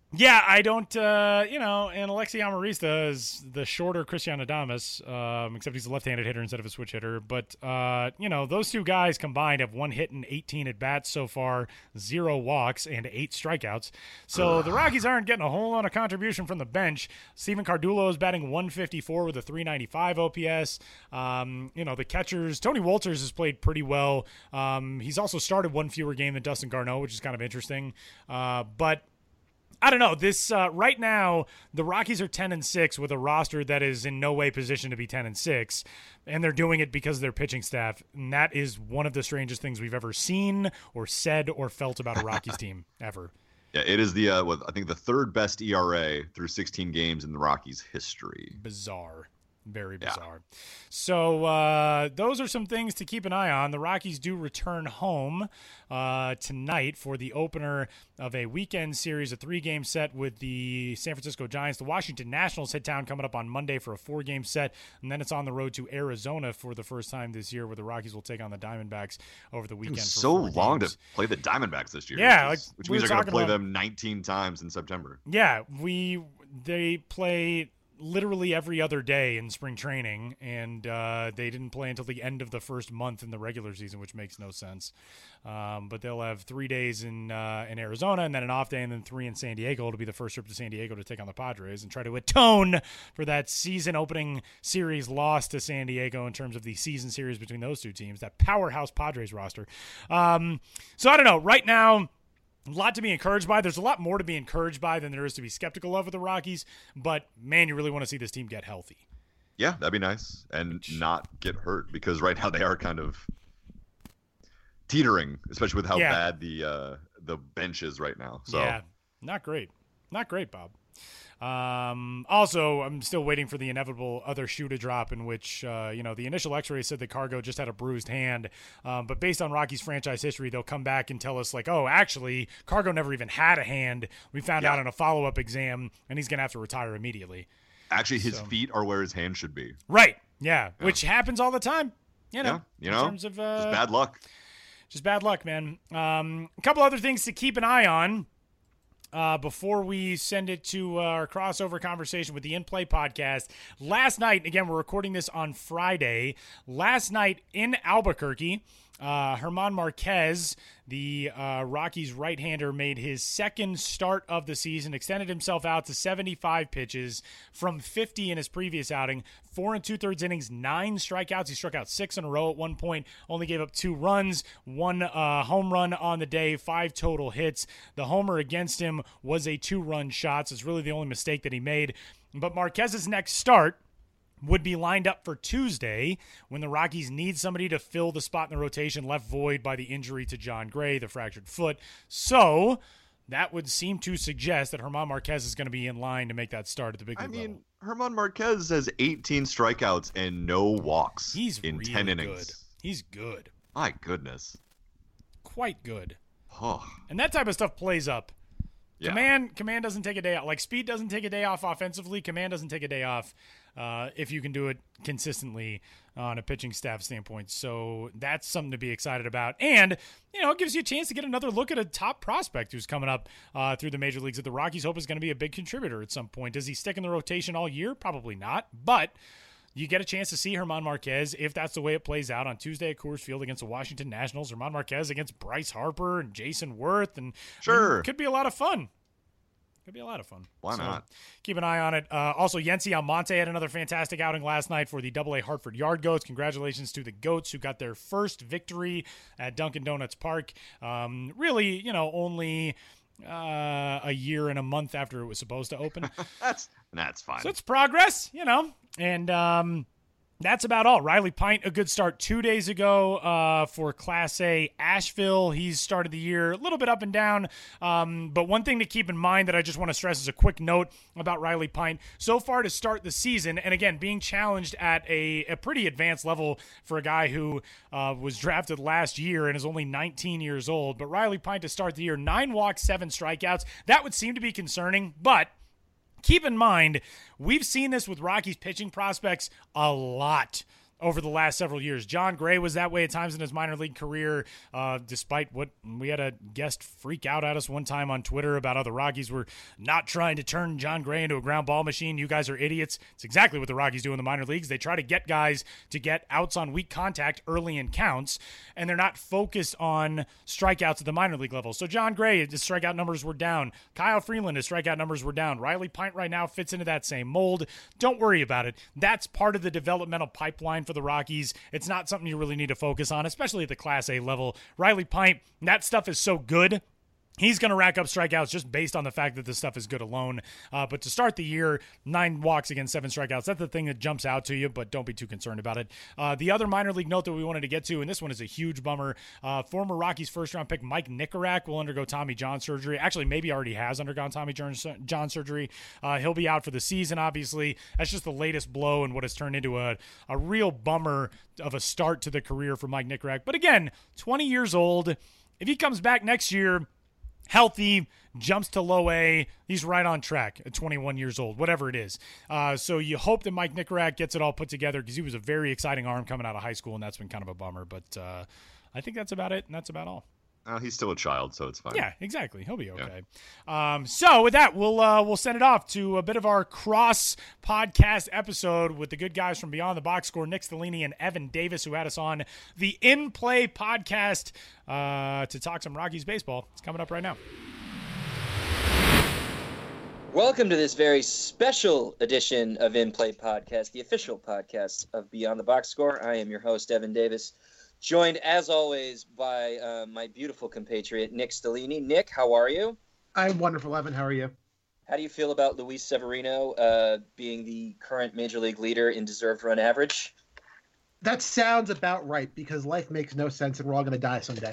Yeah, I don't, uh, you know, and Alexi Amarista is the shorter Christian Adames, um, except he's a left-handed hitter instead of a switch hitter. But, uh, you know, those two guys combined have one hit and eighteen at-bats so far, zero walks, and eight strikeouts. So Ugh. the Rockies aren't getting a whole lot of contribution from the bench. Steven Cardulo is batting one fifty-four with a three ninety-five O P S. Um, you know, the catchers, Tony Wolters has played pretty well. Um, he's also started one fewer game than Dustin Garneau, which is kind of interesting. Uh, but I don't know. This uh, right now, the Rockies are ten and six with a roster that is in no way positioned to be ten and six, and they're doing it because of their pitching staff. And that is one of the strangest things we've ever seen or said or felt about a Rockies team ever. Yeah, it is the uh, what, I think the third best E R A through sixteen games in the Rockies' history. Bizarre. Very bizarre. Yeah. So uh, those are some things to keep an eye on. The Rockies do return home uh, tonight for the opener of a weekend series, a three-game set with the San Francisco Giants. The Washington Nationals hit town coming up on Monday for a four-game set, and then it's on the road to Arizona for the first time this year, where the Rockies will take on the Diamondbacks over the weekend. For so long games. to play the Diamondbacks this year. Yeah, which, is, like which we means they're going to play about, them nineteen times in September. Yeah, we they play literally every other day in spring training, and uh, they didn't play until the end of the first month in the regular season, which makes no sense. Um, but they'll have three days in uh, in Arizona, and then an off day, and then three in San Diego. It'll be the first trip to San Diego to take on the Padres and try to atone for that season opening series loss to San Diego in terms of the season series between those two teams, that powerhouse Padres roster. Um, so I don't know. Right now, a lot to be encouraged by. There's a lot more to be encouraged by than there is to be skeptical of with the Rockies. But, man, you really want to see this team get healthy. Yeah, that'd be nice. And not get hurt, because right now they are kind of teetering, especially with how yeah. bad the uh, the bench is right now. So yeah, not great. Not great, Bob. Um, also, I'm still waiting for the inevitable other shoe to drop, in which, uh, you know, the initial x-ray said that Cargo just had a bruised hand. Um, but based on Rocky's franchise history, they'll come back and tell us, like, oh, actually, Cargo never even had a hand. We found yeah. out in a follow-up exam, and he's going to have to retire immediately. Actually, his so. feet are where his hand should be. Right. Yeah. yeah. Which happens all the time. You know, yeah, you know, in terms of, uh, just bad luck. Just bad luck, man. Um, a couple other things to keep an eye on. Uh, before we send it to uh, our crossover conversation with the In Play podcast. Last night, again, we're recording this on Friday. Last night in Albuquerque, uh, German Marquez, the uh, Rockies right-hander, made his second start of the season, extended himself out to seventy-five pitches from fifty in his previous outing. Four and two-thirds innings, nine strikeouts. He struck out six in a row at one point, only gave up two runs, one uh, home run on the day, five total hits. The homer against him was a two-run shot, so it's really the only mistake that he made. But Marquez's next start would be lined up for Tuesday, when the Rockies need somebody to fill the spot in the rotation left void by the injury to John Gray, the fractured foot. So that would seem to suggest that German Marquez is going to be in line to make that start at the big league I mean, level. German Marquez has eighteen strikeouts and no walks He's in really ten innings. Good. He's good. My goodness. Quite good. Oh. And that type of stuff plays up. Yeah. Command command doesn't take a day off. Like, speed doesn't take a day off offensively. Command doesn't take a day off uh, if you can do it consistently on a pitching staff standpoint. So that's something to be excited about. And, you know, it gives you a chance to get another look at a top prospect who's coming up uh, through the major leagues that the Rockies hope is going to be a big contributor at some point. Does he stick in the rotation all year? Probably not. But you get a chance to see German Marquez, if that's the way it plays out, on Tuesday at Coors Field against the Washington Nationals. German Marquez against Bryce Harper and Jason Worth. And sure, I mean, could be a lot of fun. Could be a lot of fun. Why so not? Keep an eye on it. Uh, also, Yency Almonte had another fantastic outing last night for the Double A Hartford Yard Goats. Congratulations to the Goats, who got their first victory at Dunkin' Donuts Park. Um, really, you know, only uh, a year and a month after it was supposed to open. that's that's fine. So it's progress, you know, and um, that's about all. Riley Pint, a good start two days ago uh, for Class A Asheville. He's started the year a little bit up and down. Um, but one thing to keep in mind that I just want to stress as a quick note about Riley Pint. So far to start the season, and again, being challenged at a, a pretty advanced level for a guy who uh, was drafted last year and is only nineteen years old. But Riley Pint to start the year, nine walks, seven strikeouts. That would seem to be concerning, but keep in mind, we've seen this with Rockies pitching prospects a lot over the last several years. John Gray was that way at times in his minor league career, uh, despite what we had a guest freak out at us one time on Twitter about how the Rockies were not trying to turn John Gray into a ground ball machine. You guys are idiots. It's exactly what the Rockies do in the minor leagues. They try to get guys to get outs on weak contact early in counts, and they're not focused on strikeouts at the minor league level. So John Gray, his strikeout numbers were down. Kyle Freeland, his strikeout numbers were down. Riley Pint right now fits into that same mold. Don't worry about it. That's part of the developmental pipeline for the Rockies. It's not something you really need to focus on, especially at the Class A level. Riley Pint, that stuff is so good. He's going to rack up strikeouts just based on the fact that this stuff is good alone. Uh, but to start the year, nine walks against seven strikeouts, that's the thing that jumps out to you, but don't be too concerned about it. Uh, the other minor league note that we wanted to get to, and this one is a huge bummer, uh, former Rockies first-round pick Mike Nicorak will undergo Tommy John surgery. Actually, maybe already has undergone Tommy John surgery. Uh, he'll be out for the season, obviously. That's just the latest blow in what has turned into a, a real bummer of a start to the career for Mike Nicorak. But again, twenty years old. If he comes back next year healthy, jumps to low A, he's right on track at twenty-one years old, whatever it is. Uh, so you hope that Mike Nicorak gets it all put together because he was a very exciting arm coming out of high school, and that's been kind of a bummer. But uh, I think that's about it, and that's about all. Uh, he's still a child, so it's fine. Yeah, exactly. He'll be okay. Yeah. Um, so with that, we'll uh, we'll send it off to a bit of our cross podcast episode with the good guys from Beyond the Box Score, Nick Stellini and Evan Davis, who had us on the In Play podcast uh, to talk some Rockies baseball. It's coming up right now. Welcome to this very special edition of In Play Podcast, the official podcast of Beyond the Box Score. I am your host, Evan Davis, joined, as always, by uh, my beautiful compatriot, Nick Stellini. Nick, how are you? I'm wonderful, Evan. How are you? How do you feel about Luis Severino uh, being the current Major League leader in deserved run average? That sounds about right, because life makes no sense and we're all going to die someday.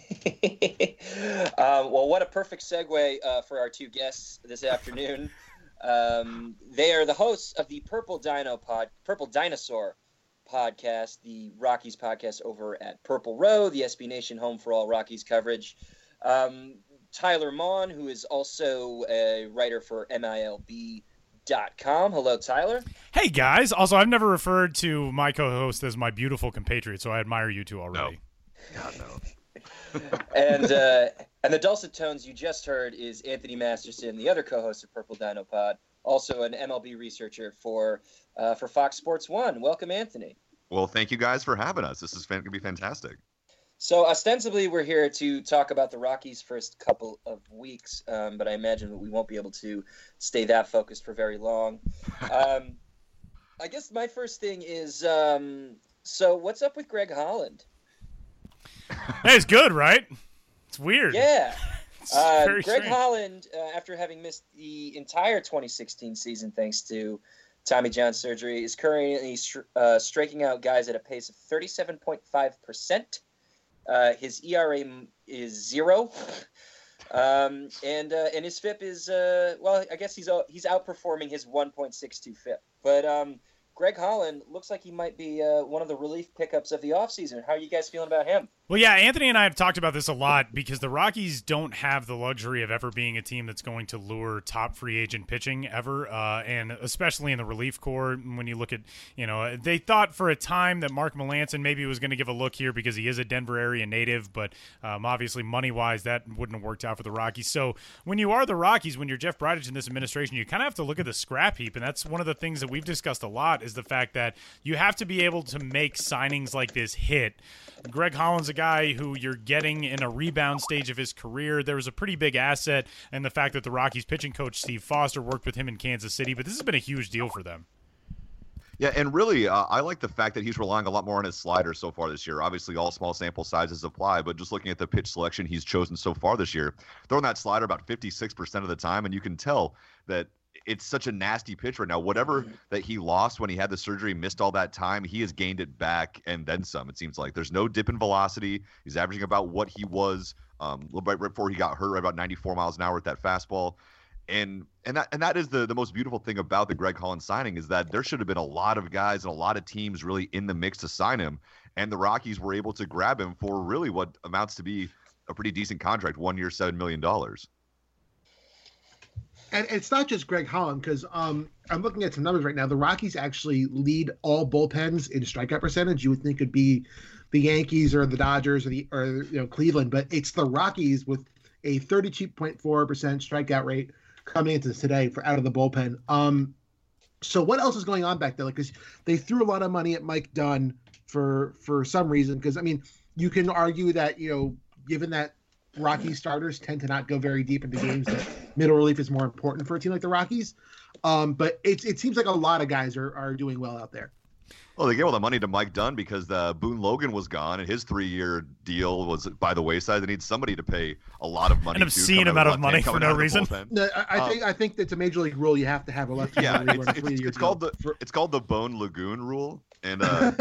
um, well, what a perfect segue uh, for our two guests this afternoon. Um, they are the hosts of the Purple Dino Pod, Purple Dinosaur podcast, the Rockies podcast over at Purple Row, the S B Nation home for all Rockies coverage. Um, Tyler Maughan, who is also a writer for M I L B dot com. Hello, Tyler. Hey, guys. Also, I've never referred to my co-host as my beautiful compatriot, so I admire you two already. No. God, no. and uh, and the dulcet tones you just heard is Anthony Masterson, the other co-host of Purple Dino Pod, also an M L B researcher for uh, for Fox Sports One. Welcome, Anthony. Well, thank you guys for having us. This is going to be fantastic. So ostensibly, we're here to talk about the Rockies' first couple of weeks, um, but I imagine that we won't be able to stay that focused for very long. Um, I guess my first thing is, um, so what's up with Greg Holland? Hey, it's good, right? It's weird. Yeah. It's uh, very Greg strange. Holland, uh, after having missed the entire twenty sixteen season thanks to Tommy John surgery, is currently uh, striking out guys at a pace of thirty-seven point five percent. Uh, his E R A is zero, um, and uh, and his F I P is uh, well. I guess he's he's outperforming his one point six two F I P. But um, Greg Holland looks like he might be uh, one of the relief pickups of the offseason. How are you guys feeling about him? Well, yeah, Anthony and I have talked about this a lot because the Rockies don't have the luxury of ever being a team that's going to lure top free agent pitching ever, uh, and especially in the relief corps. When you look at, you know, they thought for a time that Mark Melancon maybe was going to give a look here because he is a Denver area native, but um, obviously money-wise that wouldn't have worked out for the Rockies. So when you are the Rockies, when you're Jeff Bridich in this administration, you kind of have to look at the scrap heap, and that's one of the things that we've discussed a lot is the fact that you have to be able to make signings like this hit. Greg Holland's a guy who you're getting in a rebound stage of his career. There was a pretty big asset in the fact that the Rockies pitching coach Steve Foster worked with him in Kansas City, but this has been a huge deal for them. Yeah, and really, uh, I like the fact that he's relying a lot more on his slider so far this year. Obviously, all small sample sizes apply, but just looking at the pitch selection he's chosen so far this year, throwing that slider about fifty-six percent of the time, and you can tell that it's such a nasty pitch right now. Whatever that he lost when he had the surgery, missed all that time, he has gained it back and then some, it seems like. There's no dip in velocity. He's averaging about what he was um, a little bit right before he got hurt, right about ninety-four miles an hour with that fastball. And and that and that is the, the most beautiful thing about the Greg Holland signing is that there should have been a lot of guys and a lot of teams really in the mix to sign him. And the Rockies were able to grab him for really what amounts to be a pretty decent contract, one year, seven million dollars. And it's not just Greg Holland, because um, I'm looking at some numbers right now. The Rockies actually lead all bullpens in strikeout percentage. You would think it'd be the Yankees or the Dodgers or the or you know Cleveland, but it's the Rockies with a thirty-two point four percent strikeout rate coming into today for out of the bullpen. Um, so what else is going on back there? Like, because they threw a lot of money at Mike Dunn for for some reason. Because I mean, you can argue that you know, given that Rockies starters tend to not go very deep into games, that middle relief is more important for a team like the Rockies. Um, but it it seems like a lot of guys are are doing well out there. Well, they gave all the money to Mike Dunn because the Boone Logan was gone, and his three-year deal was by the wayside. They need somebody to pay a lot of money. An obscene amount of money for no reason. No, I, I think um, I think that's a major league rule. You have to have a left. Yeah, it's, it's, it's called the for... it's called the Bone Lagoon rule. And uh,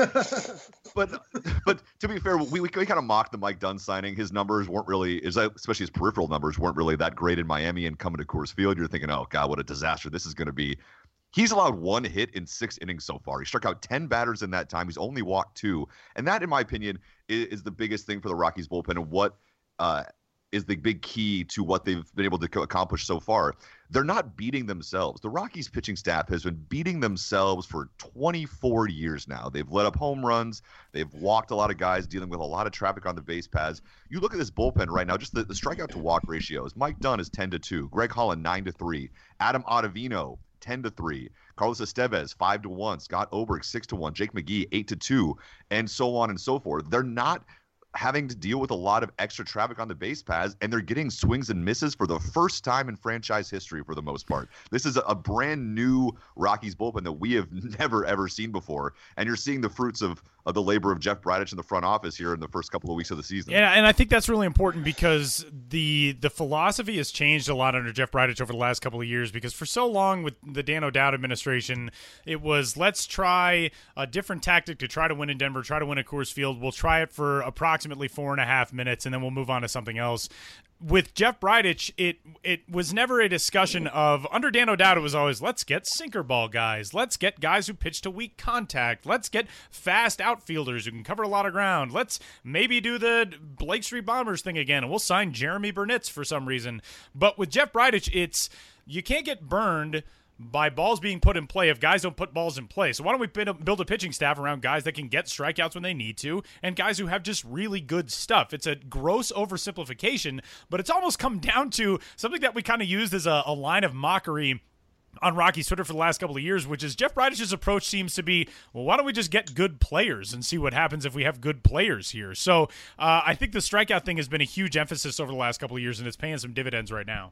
but but to be fair, we, we we kind of mocked the Mike Dunn signing. His numbers weren't really, especially his peripheral numbers weren't really that great in Miami. And coming to Coors Field, you're thinking, oh God, what a disaster this is going to be. He's allowed one hit in six innings so far. He struck out ten batters in that time. He's only walked two. And that, in my opinion, is, is the biggest thing for the Rockies bullpen and what uh, is the big key to what they've been able to accomplish so far. They're not beating themselves. The Rockies pitching staff has been beating themselves for twenty-four years now. They've let up home runs. They've walked a lot of guys, dealing with a lot of traffic on the base paths. You look at this bullpen right now, just the, the strikeout to walk ratios. Mike Dunn is ten to two. Greg Holland, nine to three. Adam Ottavino, ten to three. Carlos Estevez, five to one. Scott Oberg, six to one. Jake McGee, eight to two. And so on and so forth. They're not having to deal with a lot of extra traffic on the base paths, and they're getting swings and misses for the first time in franchise history for the most part. This is a, a brand new Rockies bullpen that we have never, ever seen before. And you're seeing the fruits of, of the labor of Jeff Bridich in the front office here in the first couple of weeks of the season. Yeah, and I think that's really important because the the philosophy has changed a lot under Jeff Bridich over the last couple of years, because for so long with the Dan O'Dowd administration, it was let's try a different tactic to try to win in Denver, try to win at Coors Field. We'll try it for approximately four and a half minutes, and then we'll move on to something else. With Jeff Bridich, it it was never a discussion of, under Dan O'Dowd, it was always, let's get sinker ball guys. Let's get guys who pitch to weak contact. Let's get fast outfielders who can cover a lot of ground. Let's maybe do the Blake Street Bombers thing again, and we'll sign Jeremy Burnitz for some reason. But with Jeff Bridich, it's, you can't get burned by balls being put in play if guys don't put balls in play. So why don't we build a pitching staff around guys that can get strikeouts when they need to and guys who have just really good stuff? It's a gross oversimplification, but it's almost come down to something that we kind of used as a, a line of mockery on Rocky's Twitter for the last couple of years, which is Jeff Bridich's approach seems to be, well, why don't we just get good players and see what happens if we have good players here? So uh, I think the strikeout thing has been a huge emphasis over the last couple of years, and it's paying some dividends right now.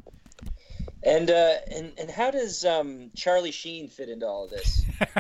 And uh, and and how does um, Charlie Sheen fit into all of this?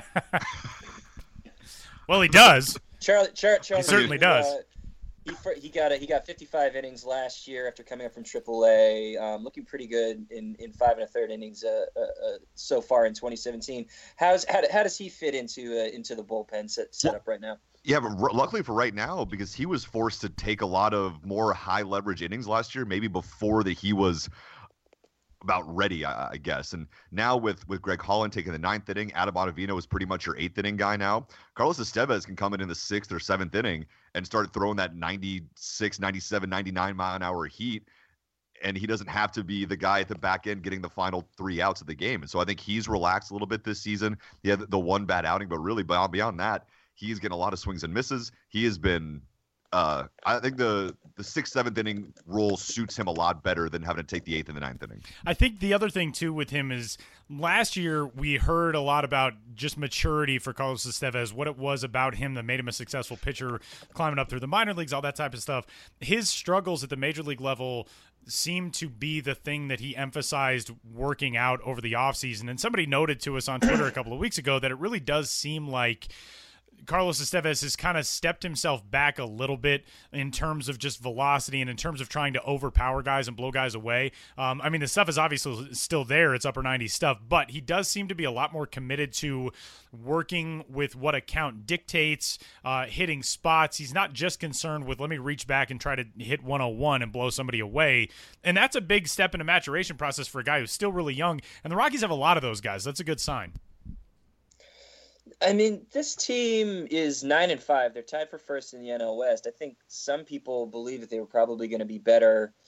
Well, he does. Charlie, Char- Charlie he certainly Sheen, does. Uh, he he got a, he got fifty-five innings last year after coming up from triple A, um, looking pretty good in, in five and a third innings uh, uh, uh, so far in twenty seventeen. How's how, how does he fit into uh, into the bullpen set, set up right now? Yeah, but r- luckily for right now, because he was forced to take a lot of more high leverage innings last year, maybe before that he was about ready, I, I guess. And now with, with Greg Holland taking the ninth inning, Adam Ottavino is pretty much your eighth inning guy now. Carlos Estevez can come in in the sixth or seventh inning and start throwing that ninety-six, ninety-seven, ninety-nine mile an hour heat. And he doesn't have to be the guy at the back end getting the final three outs of the game. And so I think he's relaxed a little bit this season. He had the one bad outing, but really beyond, beyond that, he's getting a lot of swings and misses. He has been Uh, I think the the sixth, seventh inning role suits him a lot better than having to take the eighth and the ninth inning. I think the other thing, too, with him is last year we heard a lot about just maturity for Carlos Estevez, what it was about him that made him a successful pitcher, climbing up through the minor leagues, all that type of stuff. His struggles at the major league level seemed to be the thing that he emphasized working out over the offseason. And somebody noted to us on Twitter a couple of weeks ago that it really does seem like Carlos Estevez has kind of stepped himself back a little bit in terms of just velocity and in terms of trying to overpower guys and blow guys away. Um, I mean, the stuff is obviously still there. It's upper nineties stuff, but he does seem to be a lot more committed to working with what a count dictates, uh, hitting spots. He's not just concerned with, let me reach back and try to hit one oh one and blow somebody away. And that's a big step in a maturation process for a guy who's still really young. And the Rockies have a lot of those guys. That's a good sign. I mean, this team is nine and five. They're tied for first in the N L West. I think some people believe that they were probably going to be better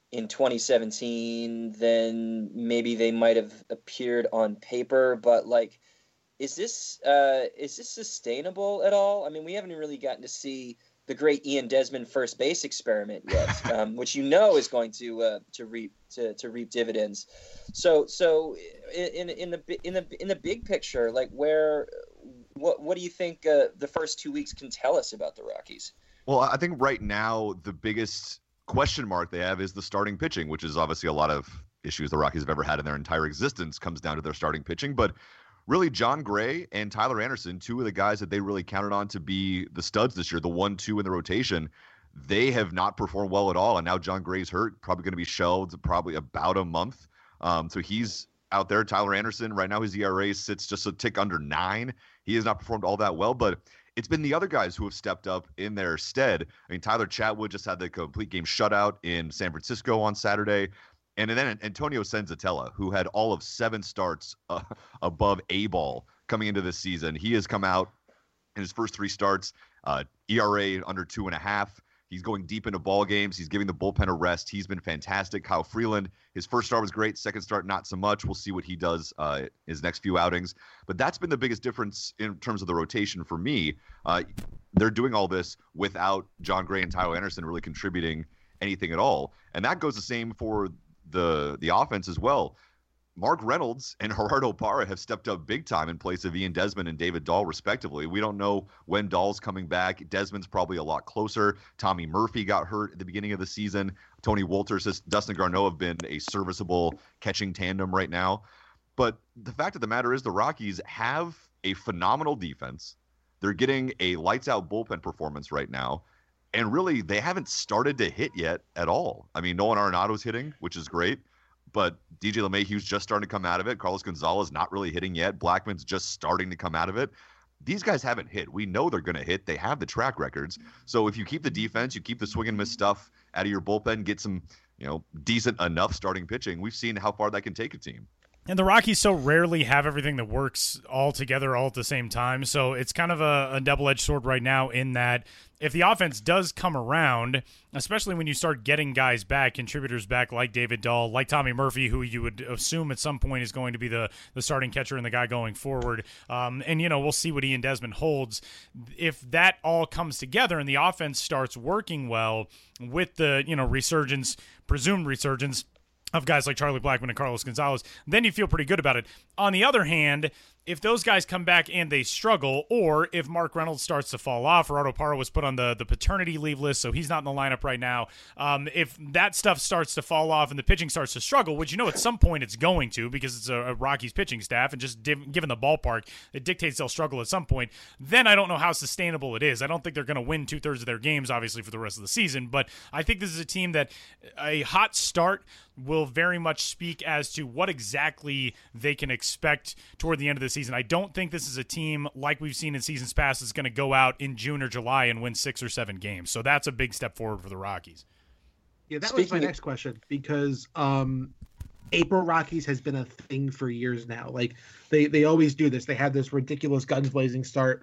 in twenty seventeen than maybe they might have appeared on paper. But like, is this uh, is this sustainable at all? I mean, we haven't really gotten to see the great Ian Desmond first base experiment yet, um, which you know is going to uh, to reap to, to reap dividends. So so in in the in the in the big picture, like where what what do you think uh, the first two weeks can tell us about the Rockies? Well, I think right now the biggest question mark they have is the starting pitching, which is obviously a lot of issues the Rockies have ever had in their entire existence comes down to their starting pitching, but really, John Gray and Tyler Anderson, two of the guys that they really counted on to be the studs this year, the one, two in the rotation, they have not performed well at all. And now John Gray's hurt, probably going to be shelved probably about a month. Um, so he's out there. Tyler Anderson, right now his E R A sits just a tick under nine. He has not performed all that well, but it's been the other guys who have stepped up in their stead. I mean, Tyler Chatwood just had the complete game shutout in San Francisco on Saturday. And then Antonio Senzatella, who had all of seven starts uh, above A ball coming into this season. He has come out in his first three starts, uh, E R A under two and a half. He's going deep into ball games. He's giving the bullpen a rest. He's been fantastic. Kyle Freeland, his first start was great. Second start, not so much. We'll see what he does uh, his next few outings. But that's been the biggest difference in terms of the rotation for me. Uh, they're doing all this without John Gray and Tyler Anderson really contributing anything at all. And that goes the same for the the offense as well. Mark Reynolds and Gerardo Parra have stepped up big time in place of Ian Desmond and David Dahl, respectively. We don't know when Dahl's coming back. Desmond's probably a lot closer. Tommy Murphy got hurt at the beginning of the season. Tony Wolters, Dustin Garneau have been a serviceable catching tandem right now. But the fact of the matter is the Rockies have a phenomenal defense. They're getting a lights-out bullpen performance right now. And really, they haven't started to hit yet at all. I mean, Nolan Arenado's hitting, which is great. But D J LeMahieu's just starting to come out of it. Carlos Gonzalez not really hitting yet. Blackman's just starting to come out of it. These guys haven't hit. We know they're going to hit. They have the track records. So if you keep the defense, you keep the swing and miss stuff out of your bullpen, get some, you know, decent enough starting pitching, we've seen how far that can take a team. And the Rockies so rarely have everything that works all together all at the same time. So it's kind of a, a double-edged sword right now in that if the offense does come around, especially when you start getting guys back, contributors back like David Dahl, like Tommy Murphy, who you would assume at some point is going to be the, the starting catcher and the guy going forward. Um, and, you know, we'll see what Ian Desmond holds. If that all comes together and the offense starts working well with the, you know, resurgence, presumed resurgence, of guys like Charlie Blackmon and Carlos Gonzalez, then you feel pretty good about it. On the other hand, if those guys come back and they struggle, or if Mark Reynolds starts to fall off, Gerardo Parra was put on the, the paternity leave list, so he's not in the lineup right now. Um, if that stuff starts to fall off and the pitching starts to struggle, which you know at some point it's going to because it's a, a Rockies pitching staff, and just div- given the ballpark, it dictates they'll struggle at some point, then I don't know how sustainable it is. I don't think they're going to win two-thirds of their games, obviously, for the rest of the season, but I think this is a team that a hot start will very much speak as to what exactly they can expect toward the end of the season. I don't think this is a team like we've seen in seasons past that's going to go out in June or July and win six or seven games. So that's a big step forward for the Rockies. Yeah, that Speaking was my of- next question because um, April Rockies has been a thing for years now. Like they, they always do this. They have this ridiculous guns blazing start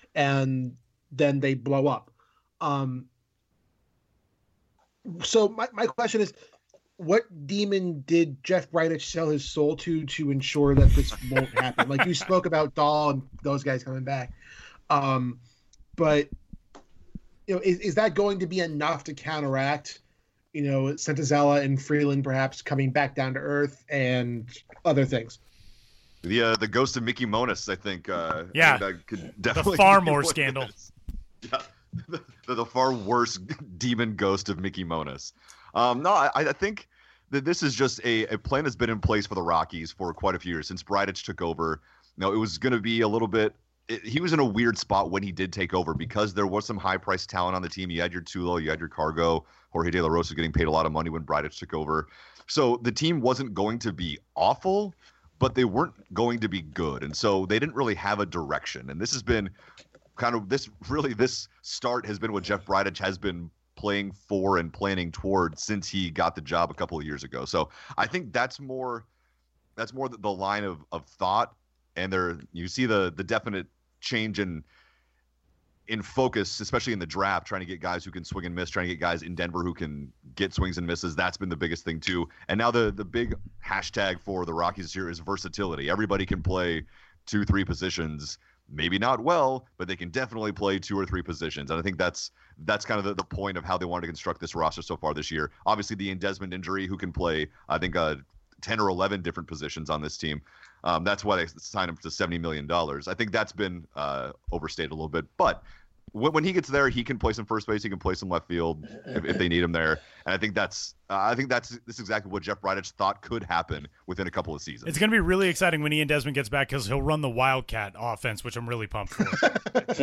and then they blow up. Um, so my, my question is, what demon did Jeff Bridich sell his soul to to ensure that this won't happen? Like you spoke about Dahl and those guys coming back, um, but you know, is, is that going to be enough to counteract, you know, Santazella and Freeland perhaps coming back down to earth and other things? The uh, the ghost of Mickey Monis, I think. Uh, Yeah, I think that could the definitely far be more what it scandal. is. Yeah, the, the far worse demon ghost of Mickey Monis. Um, no, I, I think that this is just a, a plan that's been in place for the Rockies for quite a few years since Bridich took over. You know, it was going to be a little bit. It, he was in a weird spot when he did take over because there was some high-priced talent on the team. You had your Tulo, you had your Cargo. Jorge De La Rosa getting paid a lot of money when Bridich took over. So the team wasn't going to be awful, but they weren't going to be good. And so they didn't really have a direction. And this has been kind of this really this start has been what Jeff Bridich has been playing for and planning toward since he got the job a couple of years ago. So I think that's more that's more the, the line of, of thought. And there you see the the definite change in in focus, especially in the draft, trying to get guys who can swing and miss, trying to get guys in Denver who can get swings and misses. That's been the biggest thing too. And now the the big hashtag for the Rockies this year is versatility. Everybody can play two, three positions. Maybe not well, but they can definitely play two or three positions. And I think that's that's kind of the, the point of how they wanted to construct this roster so far this year. Obviously, the Desmond injury, who can play, I think, uh, ten or eleven different positions on this team. Um, that's why they signed him to seventy million dollars. I think that's been uh, overstated a little bit. But when, when he gets there, he can play some first base. He can play some left field if, if they need him there. And I think that's uh, I think that's this is exactly what Jeff Bridich thought could happen within a couple of seasons. It's going to be really exciting when Ian Desmond gets back because he'll run the Wildcat offense, which I'm really pumped for.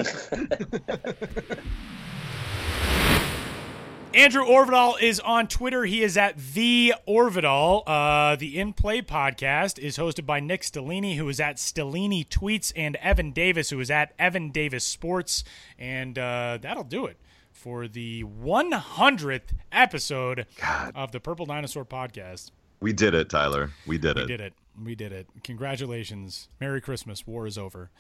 Andrew Orvidal is on Twitter. He is at the Orvidal. Uh, the In Play podcast is hosted by Nick Stellini, who is at Stellini Tweets, and Evan Davis, who is at Evan Davis Sports. And uh, that'll do it for the one hundredth episode God. of the Purple Dinosaur podcast. We did it, Tyler. We did we it. We did it. We did it. Congratulations. Merry Christmas. War is over.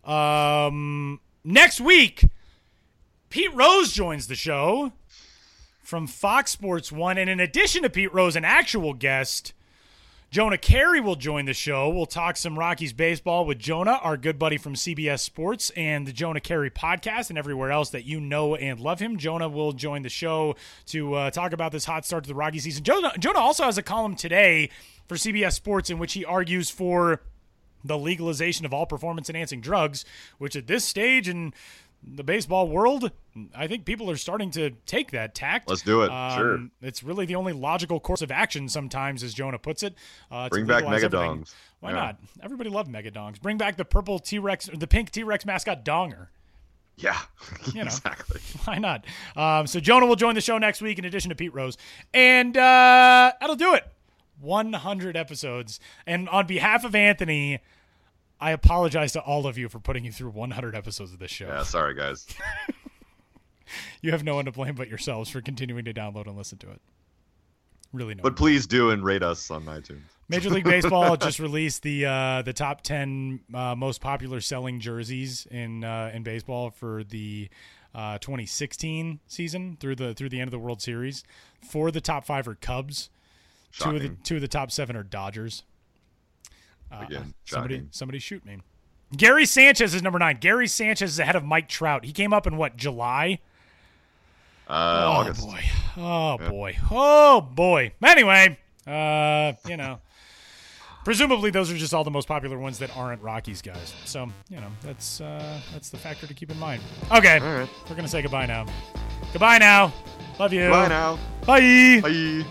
Um, next week, Pete Rose joins the show from Fox Sports one. And in addition to Pete Rose, an actual guest, Jonah Carey will join the show. We'll talk some Rockies baseball with Jonah, our good buddy from C B S Sports and the Jonah Carey podcast and everywhere else that you know and love him. Jonah will join the show to uh, talk about this hot start to the Rockies season. Jonah, Jonah also has a column today for C B S Sports in which he argues for the legalization of all performance-enhancing drugs, which at this stage and the baseball world, I think people are starting to take that tact. Let's do it. Um, sure. It's really the only logical course of action sometimes, as Jonah puts it. Uh, Bring back megadongs. Why yeah. not? Everybody loved megadongs. Bring back the purple T-Rex, or the pink T-Rex mascot Donger. Yeah, you know, exactly. Why not? Um, so Jonah will join the show next week in addition to Pete Rose. And uh, that'll do it. one hundred episodes. And on behalf of Anthony, I apologize to all of you for putting you through one hundred episodes of this show. Yeah, sorry, guys. You have no one to blame but yourselves for continuing to download and listen to it. Really no. But please do and rate us on iTunes. Major League Baseball just released the uh, the top ten uh, most popular selling jerseys in uh, in baseball for the uh, twenty sixteen season through the through the end of the World Series. Four of the top five are Cubs. Shocking. Two of the two of the top seven are Dodgers. Uh, Again, somebody, shocking. somebody shoot me. Gary Sanchez is number nine. Gary Sanchez is ahead of Mike Trout. He came up in what, July? Uh, oh August. boy. Oh Yeah. boy. Oh boy. Anyway, uh, you know, presumably those are just all the most popular ones that aren't Rockies guys. So, you know, that's uh, that's the factor to keep in mind. Okay, All right. we're gonna say goodbye now. Goodbye now. Love you. Bye now. Bye. Bye.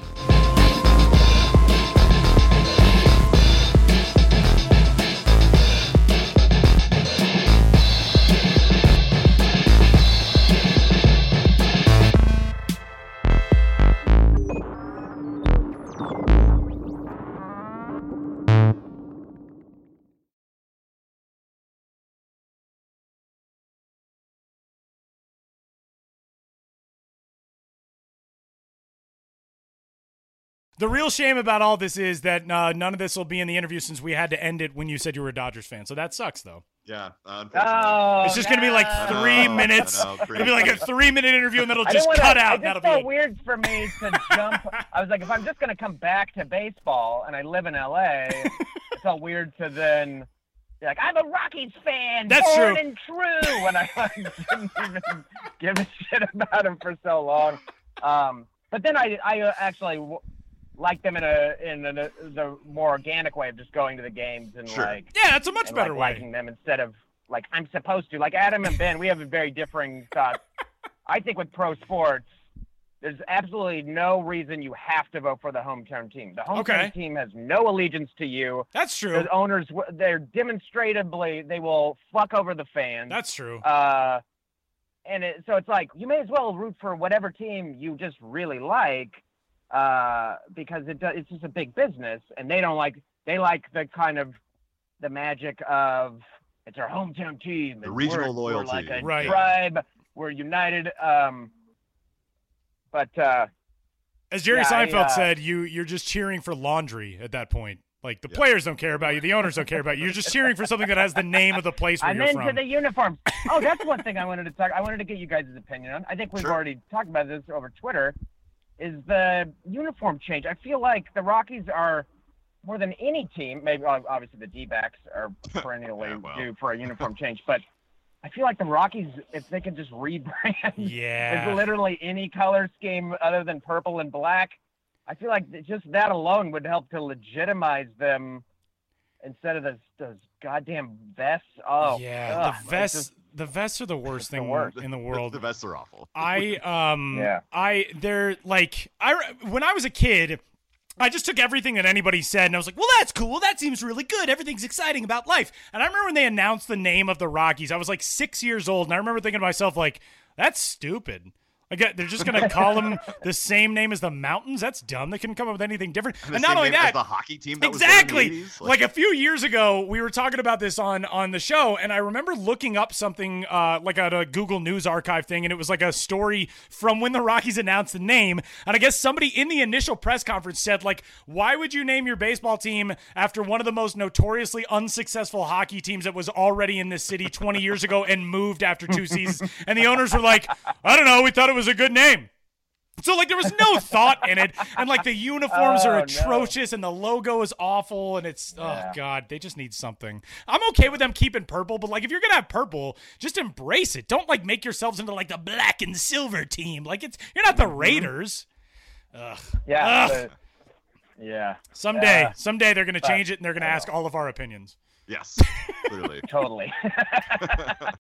The real shame about all this is that uh, none of this will be in the interview since we had to end it when you said you were a Dodgers fan. So that sucks, though. Yeah, uh, unfortunately. Oh, It's just going to be like no. three I know, minutes. I know, It'll be like a three-minute interview, and that'll I just didn't cut wanna, out. It That'll just felt be weird for me to jump. I was like, if I'm just going to come back to baseball and I live in L A, it felt weird to then be like, I'm a Rockies fan, That's born true. and true, when I like, didn't even give a shit about him for so long. Um, but then I, I uh, actually w- like them in a in a, the more organic way of just going to the games and Sure. like yeah, that's a much and, better like, way. liking them instead of like I'm supposed to. Like Adam and Ben, we have a very differing thoughts. I think with pro sports, there's absolutely no reason you have to vote for the hometown team. The hometown Okay. team has no allegiance to you. That's true. The owners, they're demonstratively, they will fuck over the fans. That's true. Uh, and it, so it's like, you may as well root for whatever team you just really like, uh, because it, it's just a big business, and they don't like, they like the kind of, the magic of, it's our hometown team. The and regional we're, loyalty. We're like a Right. tribe. We're united. Um, but, uh, As Jerry yeah, I, Seinfeld uh, said, you you're just cheering for laundry at that point. Like the Yeah. players don't care about you, the owners don't care about you. You're just cheering for something that has the name of the place where I'm you're into from. the uniforms. Oh, that's one thing I wanted to talk. I wanted to get you guys' opinion on. I think we've Sure. already talked about this over Twitter. Is the uniform change? I feel like the Rockies are more than any team. Maybe obviously the D-backs are perennially Yeah, well. due for a uniform change, but I feel like the Rockies, if they could just rebrand, Yeah. with literally any color scheme other than purple and black, I feel like that- just that alone would help to legitimize them instead of those, those goddamn vests. Oh, yeah, ugh, the it's vests. just- The vests are the worst the thing worst. in the The, world. the vests are awful. I um Yeah. I they're like I when I was a kid, I just took everything that anybody said and I was like, well, that's cool. That seems really good. Everything's exciting about life. And I remember when they announced the name of the Rockies, I was like six years old, and I remember thinking to myself, like, that's stupid. Like, they're just gonna call them the same name as the mountains. That's dumb. They couldn't come up with anything different. And, the And not same only name as that, the hockey team that was there in the exactly. eighties? Like a few years ago, we were talking about this on on the show, and I remember looking up something uh, like at a Google News archive thing, and it was like a story from when the Rockies announced the name. And I guess somebody in the initial press conference said, like, why would you name your baseball team after one of the most notoriously unsuccessful hockey teams that was already in this city twenty years ago and moved after two seasons? And the owners were like, I don't know, we thought it was a good name. So, like, there was no thought in it, and, like, the uniforms Oh, are no. atrocious, and the logo is awful, and it's, Yeah. oh, God, they just need something. I'm okay with them keeping purple, but, like, if you're going to have purple, just embrace it. Don't, like, make yourselves into, like, the black and silver team. Like, it's you're not the Raiders. Ugh. Yeah. Ugh. the- yeah. Someday, Uh, someday they're going to but- change it, and they're going to I ask know. all of our opinions. Yes, clearly. Totally.